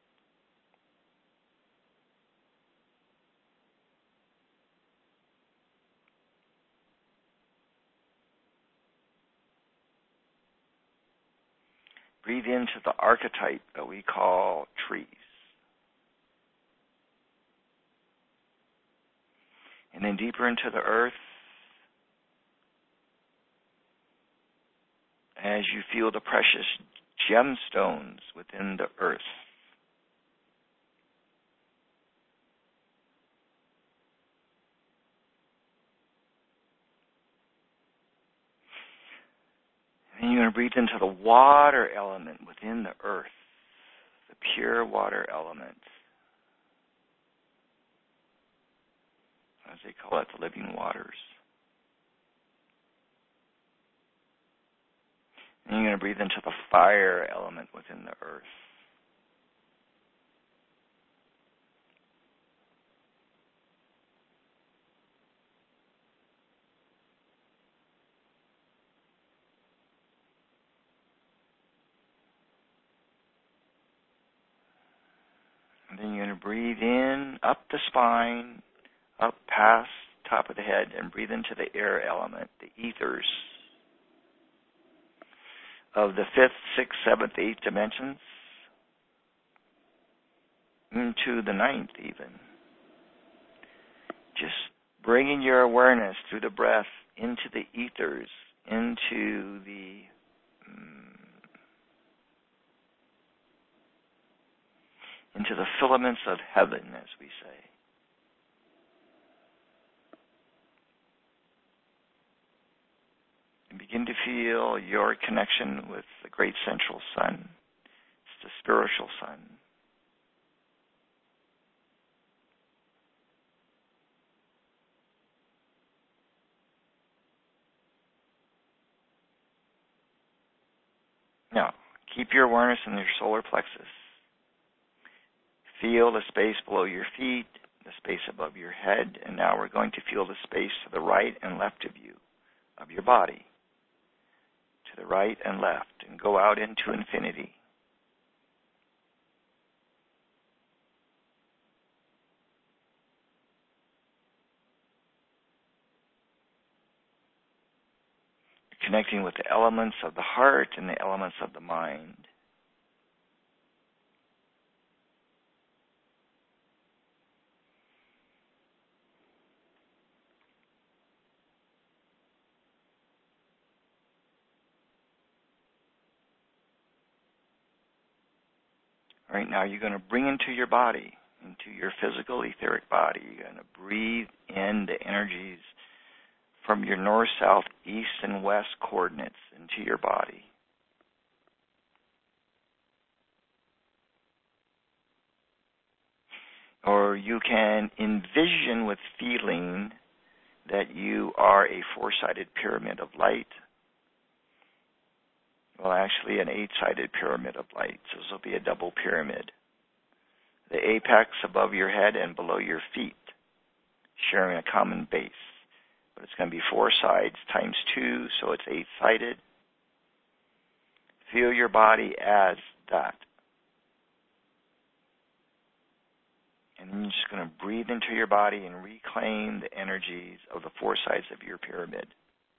breathe into the archetype that we call trees. And then deeper into the earth, as you feel the precious gemstones within the earth. And you're going to breathe into the water element within the earth, the pure water element. As they call it, the living waters. And you're going to breathe into the fire element within the earth. going to breathe in, up the spine, up past top of the head, and breathe into the air element, the ethers of the 5th, 6th, 7th, 8th dimensions, into the 9th even. Just bringing your awareness through the breath into the ethers, into the filaments of heaven, as we say. And begin to feel your connection with the great central sun. It's the spiritual sun. Now, keep your awareness in your solar plexus. Feel the space below your feet, the space above your head, and now we're going to feel the space to the right and left of you, of your body, to the right and left, and go out into infinity. You're connecting with the elements of the heart and the elements of the mind. Right now, you're going to bring into your body, into your physical etheric body, you're going to breathe in the energies from your north, south, east, and west coordinates into your body. Or you can envision with feeling that you are a four-sided pyramid of light. Well, actually an eight-sided pyramid of light, so this will be a double pyramid. The apex above your head and below your feet, sharing a common base. But it's going to be 4 sides times 2, so it's 8-sided. Feel your body as that. And then you're just going to breathe into your body and reclaim the energies of the 4 sides of your pyramid.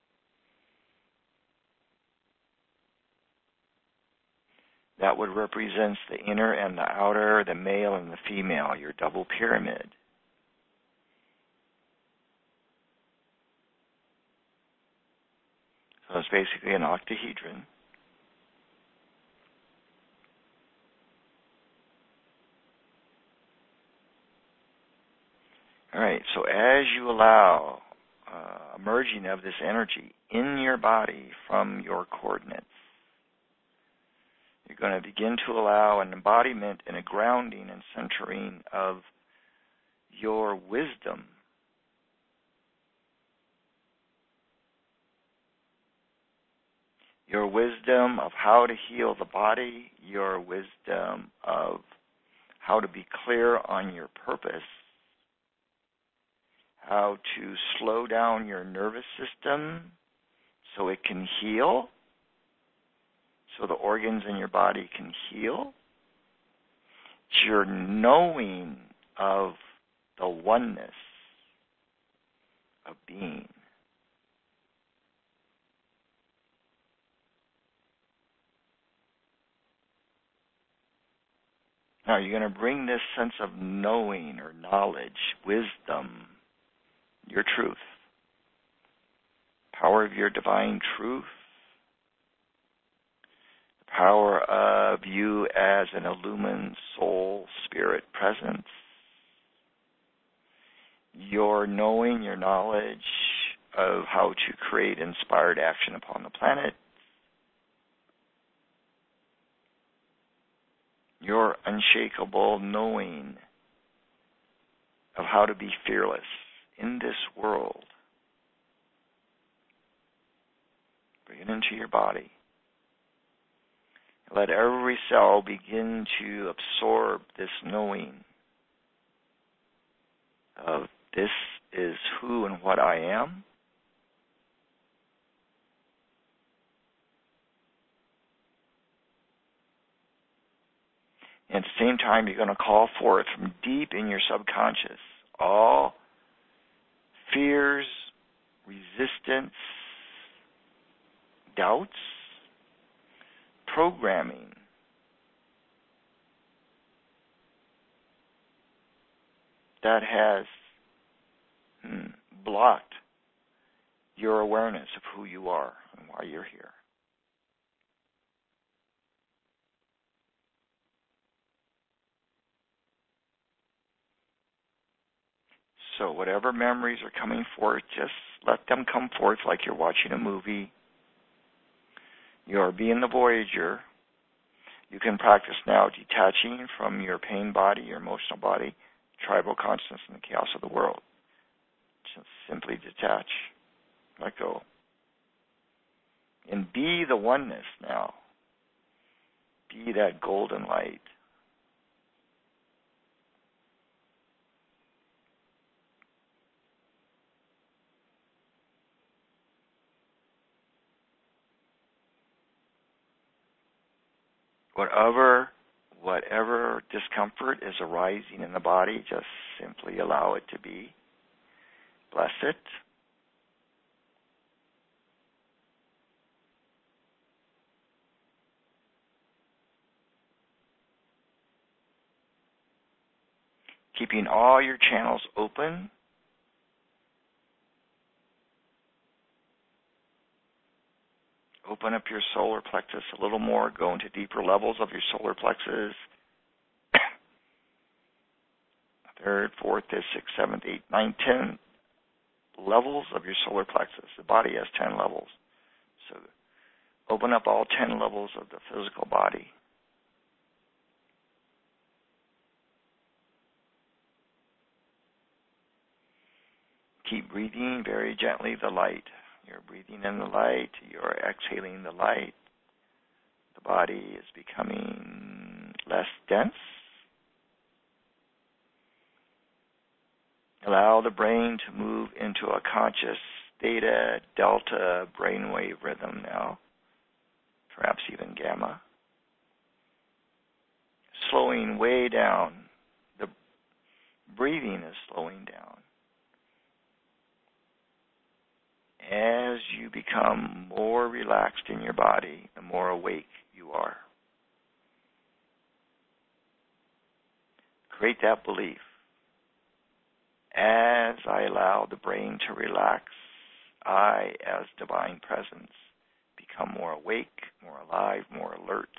That would represent the inner and the outer, the male and the female, your double pyramid. So it's basically an octahedron. All right, so as you allow a merging of this energy in your body from your coordinates, you're going to begin to allow an embodiment and a grounding and centering of your wisdom. Your wisdom of how to heal the body, your wisdom of how to be clear on your purpose, how to slow down your nervous system so it can heal, so the organs in your body can heal. It's your knowing of the oneness of being. Now you're going to bring this sense of knowing or knowledge, wisdom, your truth, power of your divine truth, the power of you as an illumined soul, spirit presence, your knowing, your knowledge of how to create inspired action upon the planet, your unshakable knowing of how to be fearless in this world. Bring it into your body. Let every cell begin to absorb this knowing of this is who and what I am. And at the same time, you're going to call forth from deep in your subconscious all fears, resistance, doubts, programming, that has blocked your awareness of who you are and why you're here. So whatever memories are coming forth, just let them come forth like you're watching a movie. You're being the voyager. You can practice now detaching from your pain body, your emotional body, tribal consciousness, and the chaos of the world. Just simply detach. Let go. And be the oneness now. Be that golden light. Whatever discomfort is arising in the body, just simply allow it to be. Bless it. Keeping all your channels open. Open up your solar plexus a little more. Go into deeper levels of your solar plexus. 3rd, 4th, 5th, 6th, 7th, 8th, 9th, 10 levels of your solar plexus. The body has 10 levels. So open up all 10 levels of the physical body. Keep breathing very gently the light. You're breathing in the light. You're exhaling the light. The body is becoming less dense. Allow the brain to move into a conscious theta, delta brainwave rhythm now, perhaps even gamma. Slowing way down. The breathing is slowing down. As you become more relaxed in your body, the more awake you are. Create that belief. As I allow the brain to relax, I, as divine presence, become more awake, more alive, more alert.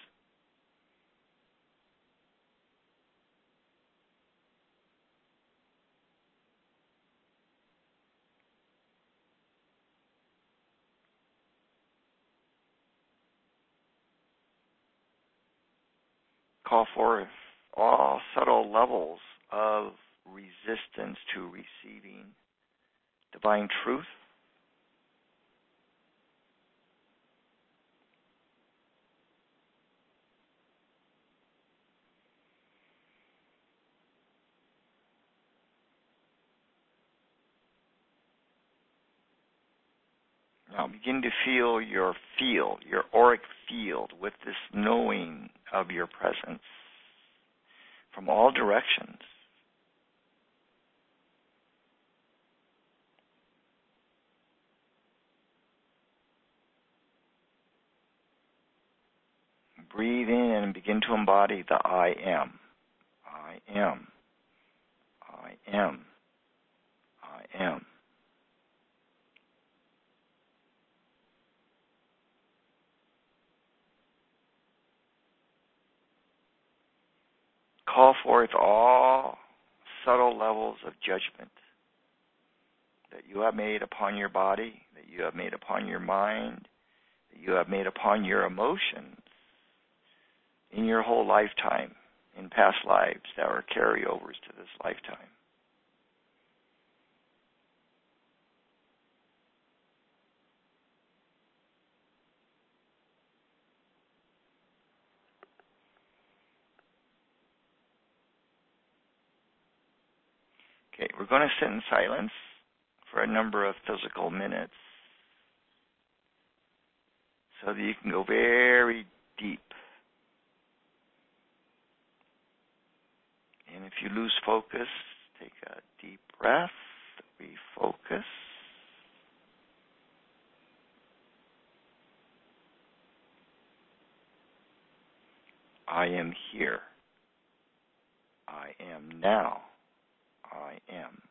Call forth all subtle levels of resistance to receiving divine truth. Now begin to feel your field, your auric field, with this knowing of your presence from all directions. Breathe in and begin to embody the I am. I am. I am. I am. Call forth all subtle levels of judgment that you have made upon your body, that you have made upon your mind, that you have made upon your emotions in your whole lifetime, in past lives that are carryovers to this lifetime. Okay, we're going to sit in silence for a number of physical minutes so that you can go very deep And if you lose focus, take a deep breath, refocus. I am here. I am now. I am.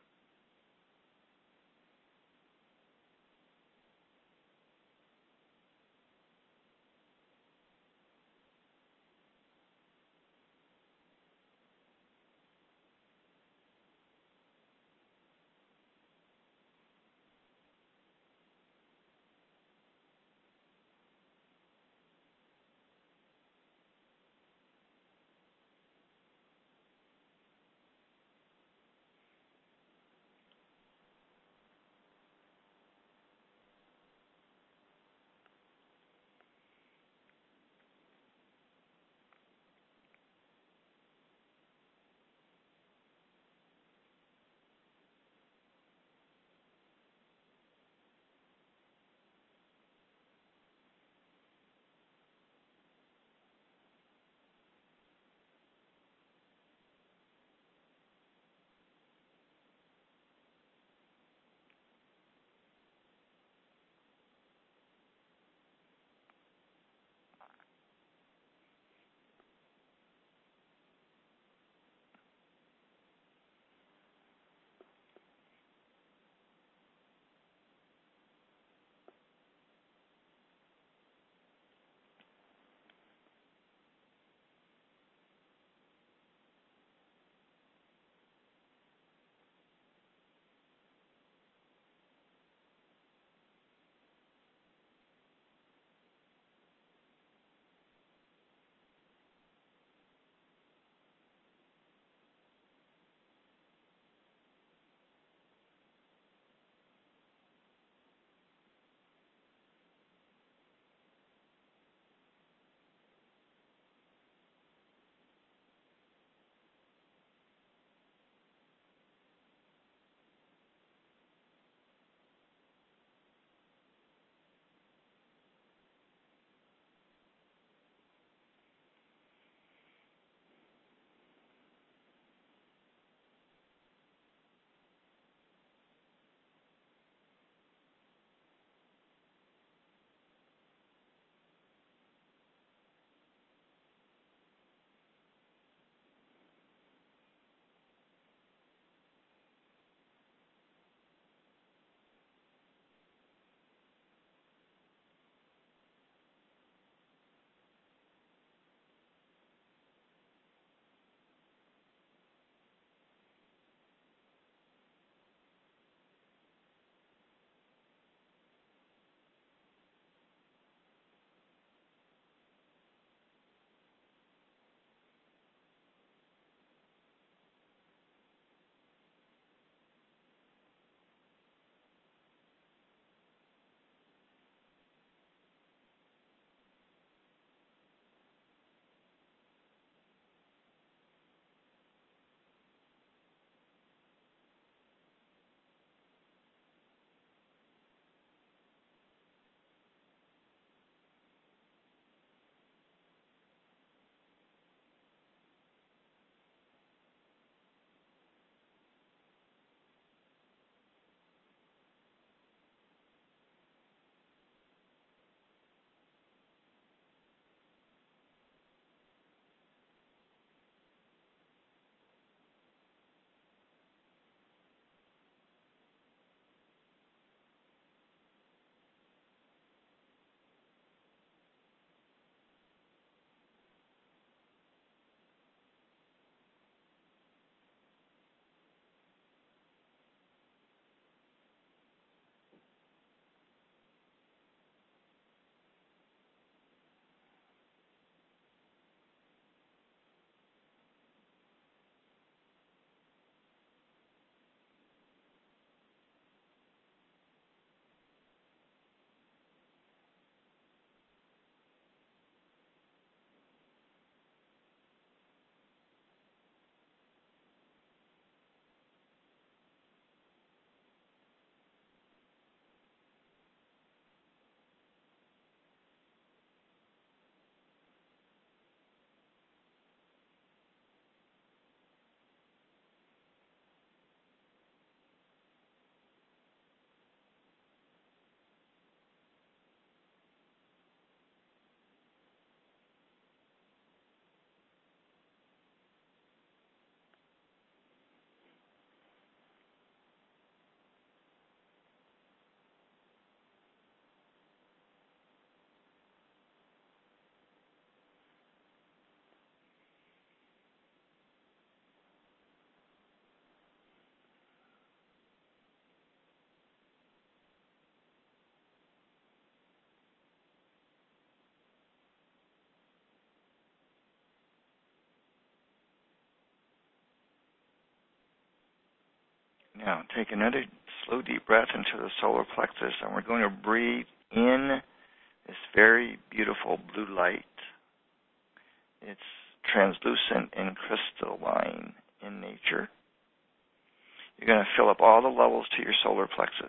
Now, take another slow, deep breath into the solar plexus, and we're going to breathe in this very beautiful blue light. It's translucent and crystalline in nature. You're going to fill up all the levels to your solar plexus.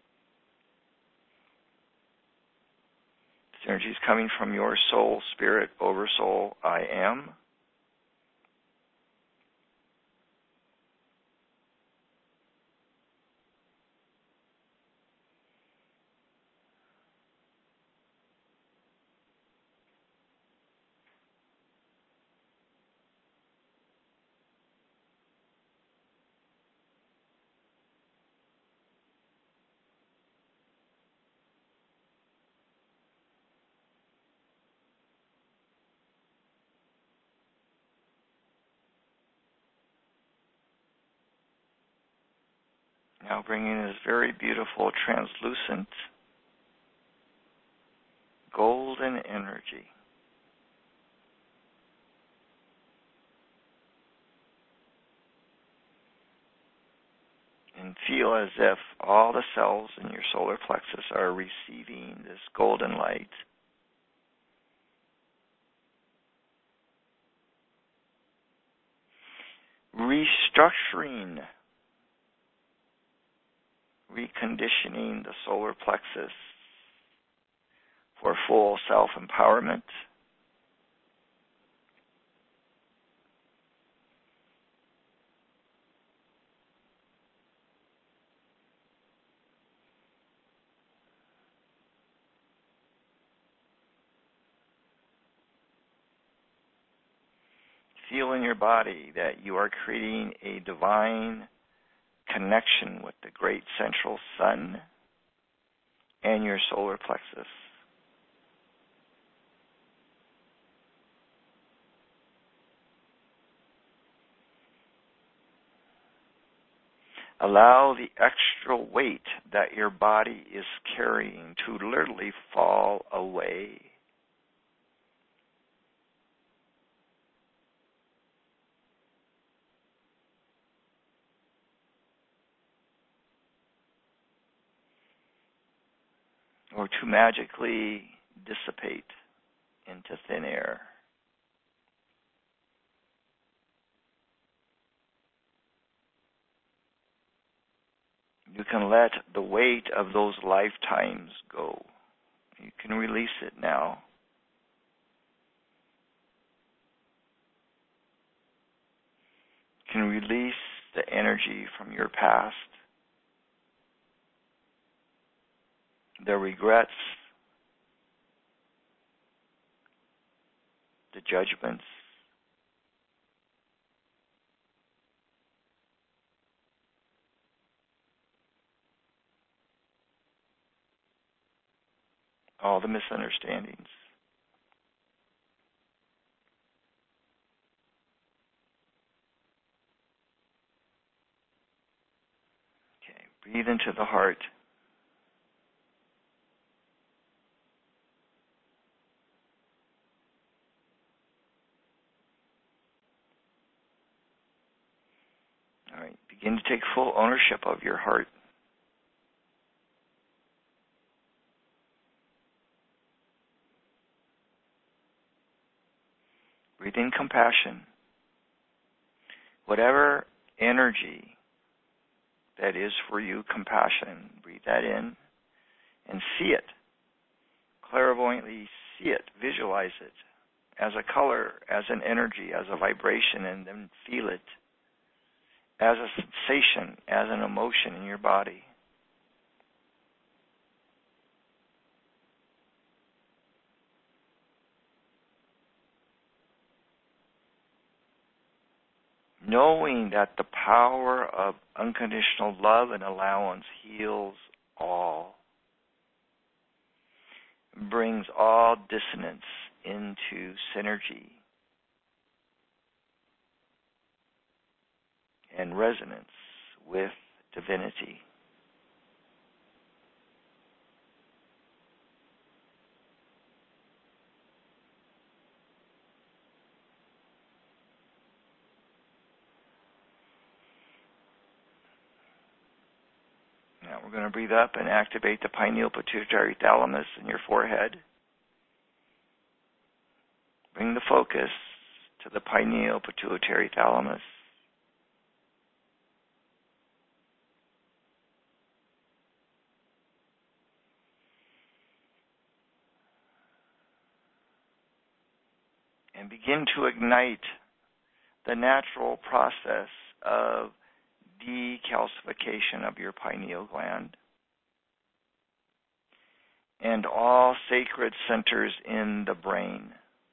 This energy is coming from your soul, spirit, oversoul, I am. Now bringing this very beautiful, translucent, golden energy. And feel as if all the cells in your solar plexus are receiving this golden light. Restructuring, reconditioning the solar plexus for full self-empowerment. Feel in your body that you are creating a divine connection with the great central sun and your solar plexus. Allow the extra weight that your body is carrying to literally fall away. Or to magically dissipate into thin air. You can let the weight of those lifetimes go. You can release it now. You can release the energy from your past, the regrets, the judgments, all the misunderstandings. Okay, breathe into the heart. All right, begin to take full ownership of your heart. Breathe in compassion. Whatever energy that is for you, compassion, breathe that in and see it. Clairvoyantly see it, visualize it as a color, as an energy, as a vibration, and then feel it as a sensation, as an emotion in your body. Knowing that the power of unconditional love and allowance heals all, brings all dissonance into synergy and resonance with divinity. We're going to breathe up and activate the pineal pituitary thalamus in your forehead. Bring the focus to the pineal pituitary thalamus. And begin to ignite the natural process of decalcification of your pineal gland and all sacred centers in the brain.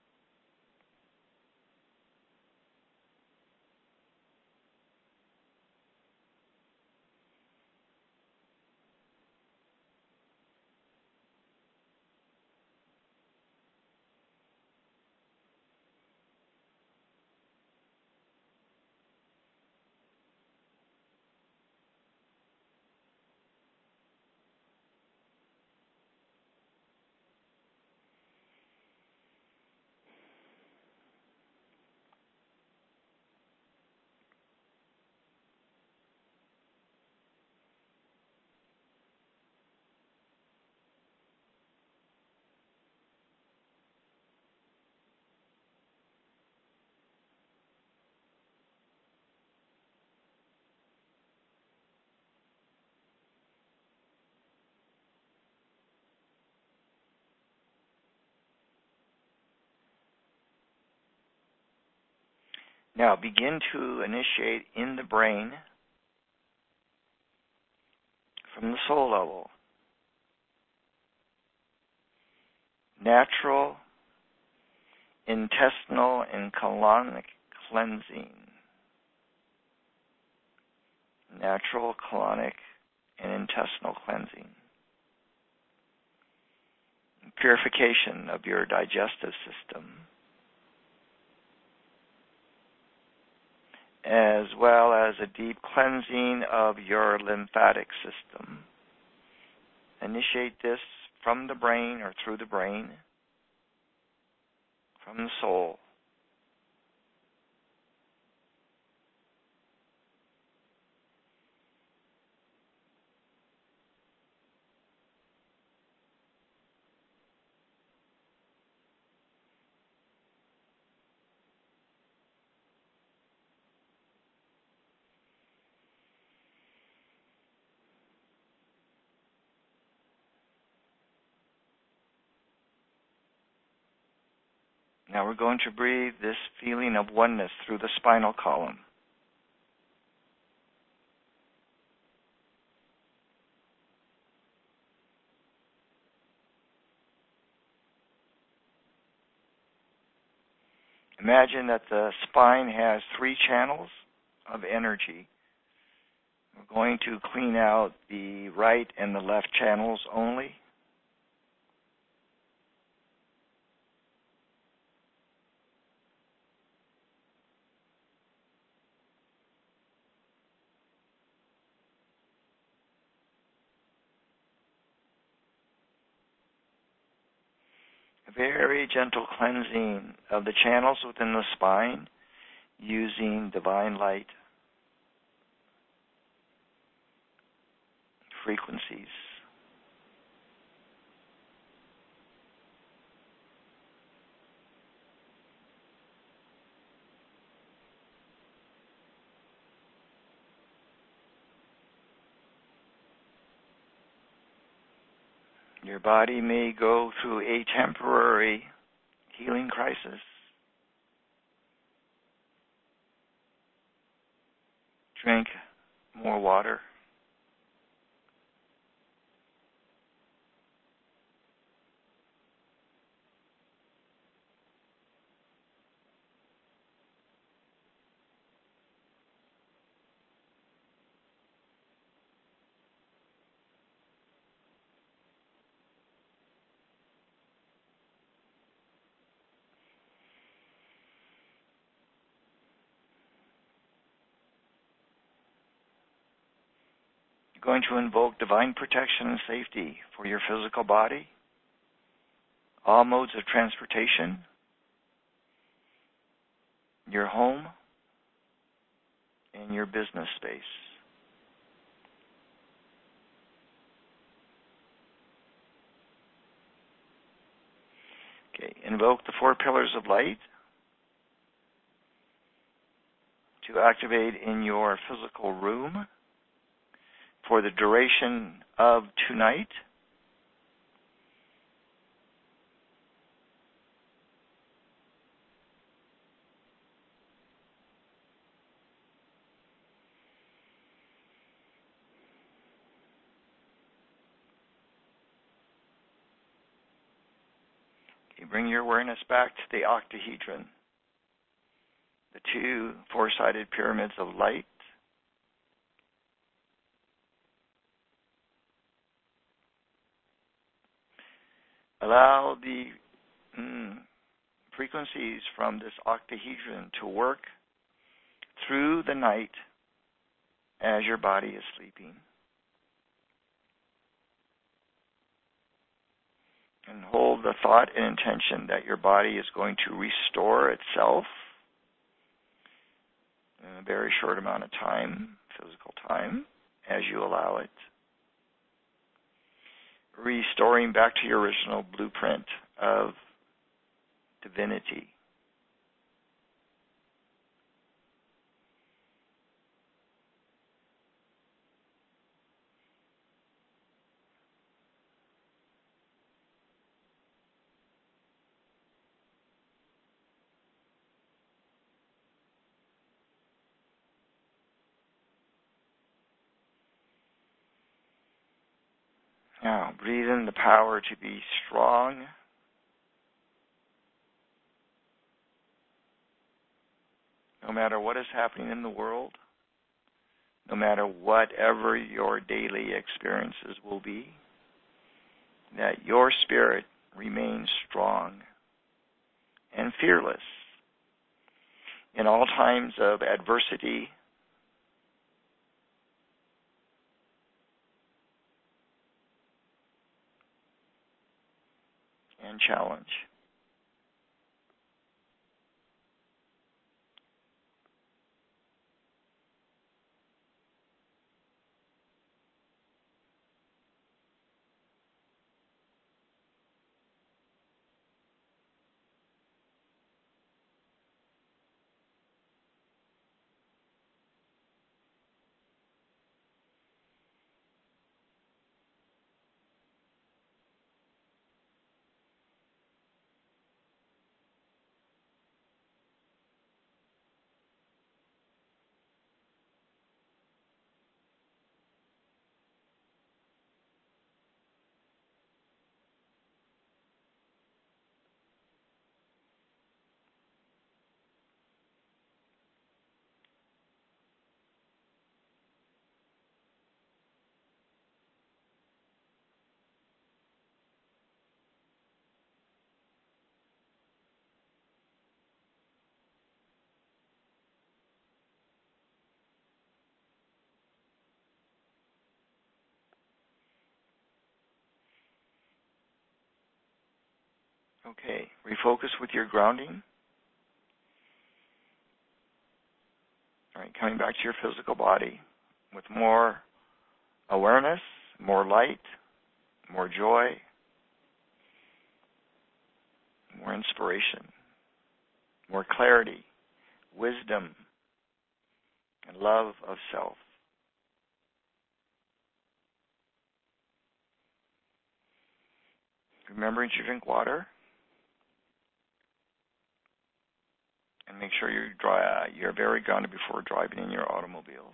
Now begin to initiate in the brain from the soul level. Natural intestinal and colonic cleansing. Natural colonic and intestinal cleansing. Purification of your digestive system, as well as a deep cleansing of your lymphatic system. Initiate this from the brain or through the brain, from the soul. Now we're going to breathe this feeling of oneness through the spinal column. Imagine that the spine has 3 channels of energy. We're going to clean out the right and the left channels only. A very gentle cleansing of the channels within the spine using divine light frequencies. Your body may go through a temporary healing crisis. Drink more water. Going to invoke divine protection and safety for your physical body, all modes of transportation, your home, and your business space. invoke the 4 pillars of light to activate in your physical room for the duration of tonight. Okay, bring your awareness back to the octahedron, the 2 4-sided pyramids of light. Allow the frequencies from this octahedron to work through the night as your body is sleeping. And hold the thought and intention that your body is going to restore itself in a very short amount of time, physical time, as you allow it. Restoring back to your original blueprint of divinity. Now, breathe in the power to be strong. No matter what is happening in the world, no matter whatever your daily experiences will be, that your spirit remains strong and fearless in all times of adversity and challenge. Okay, refocus with your grounding. All right, coming back to your physical body with more awareness, more light, more joy, more inspiration, more clarity, wisdom, and love of self. Remembering to drink water. And make sure you're very grounded before driving in your automobiles.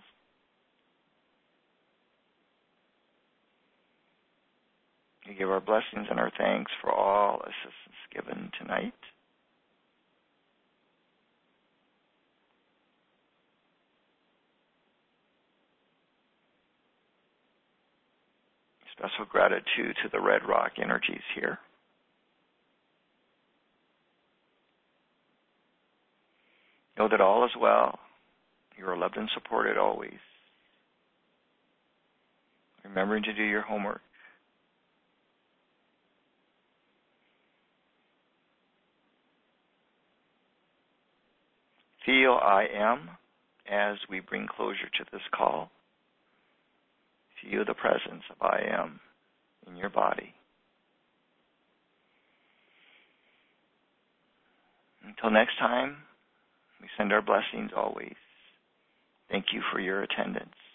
We give our blessings and our thanks for all assistance given tonight. Special gratitude to the Red Rock energies here. Know that all is well. You are loved and supported always. Remembering to do your homework. Feel I am as we bring closure to this call. Feel the presence of I am in your body. Until next time, we send our blessings always. Thank you for your attendance.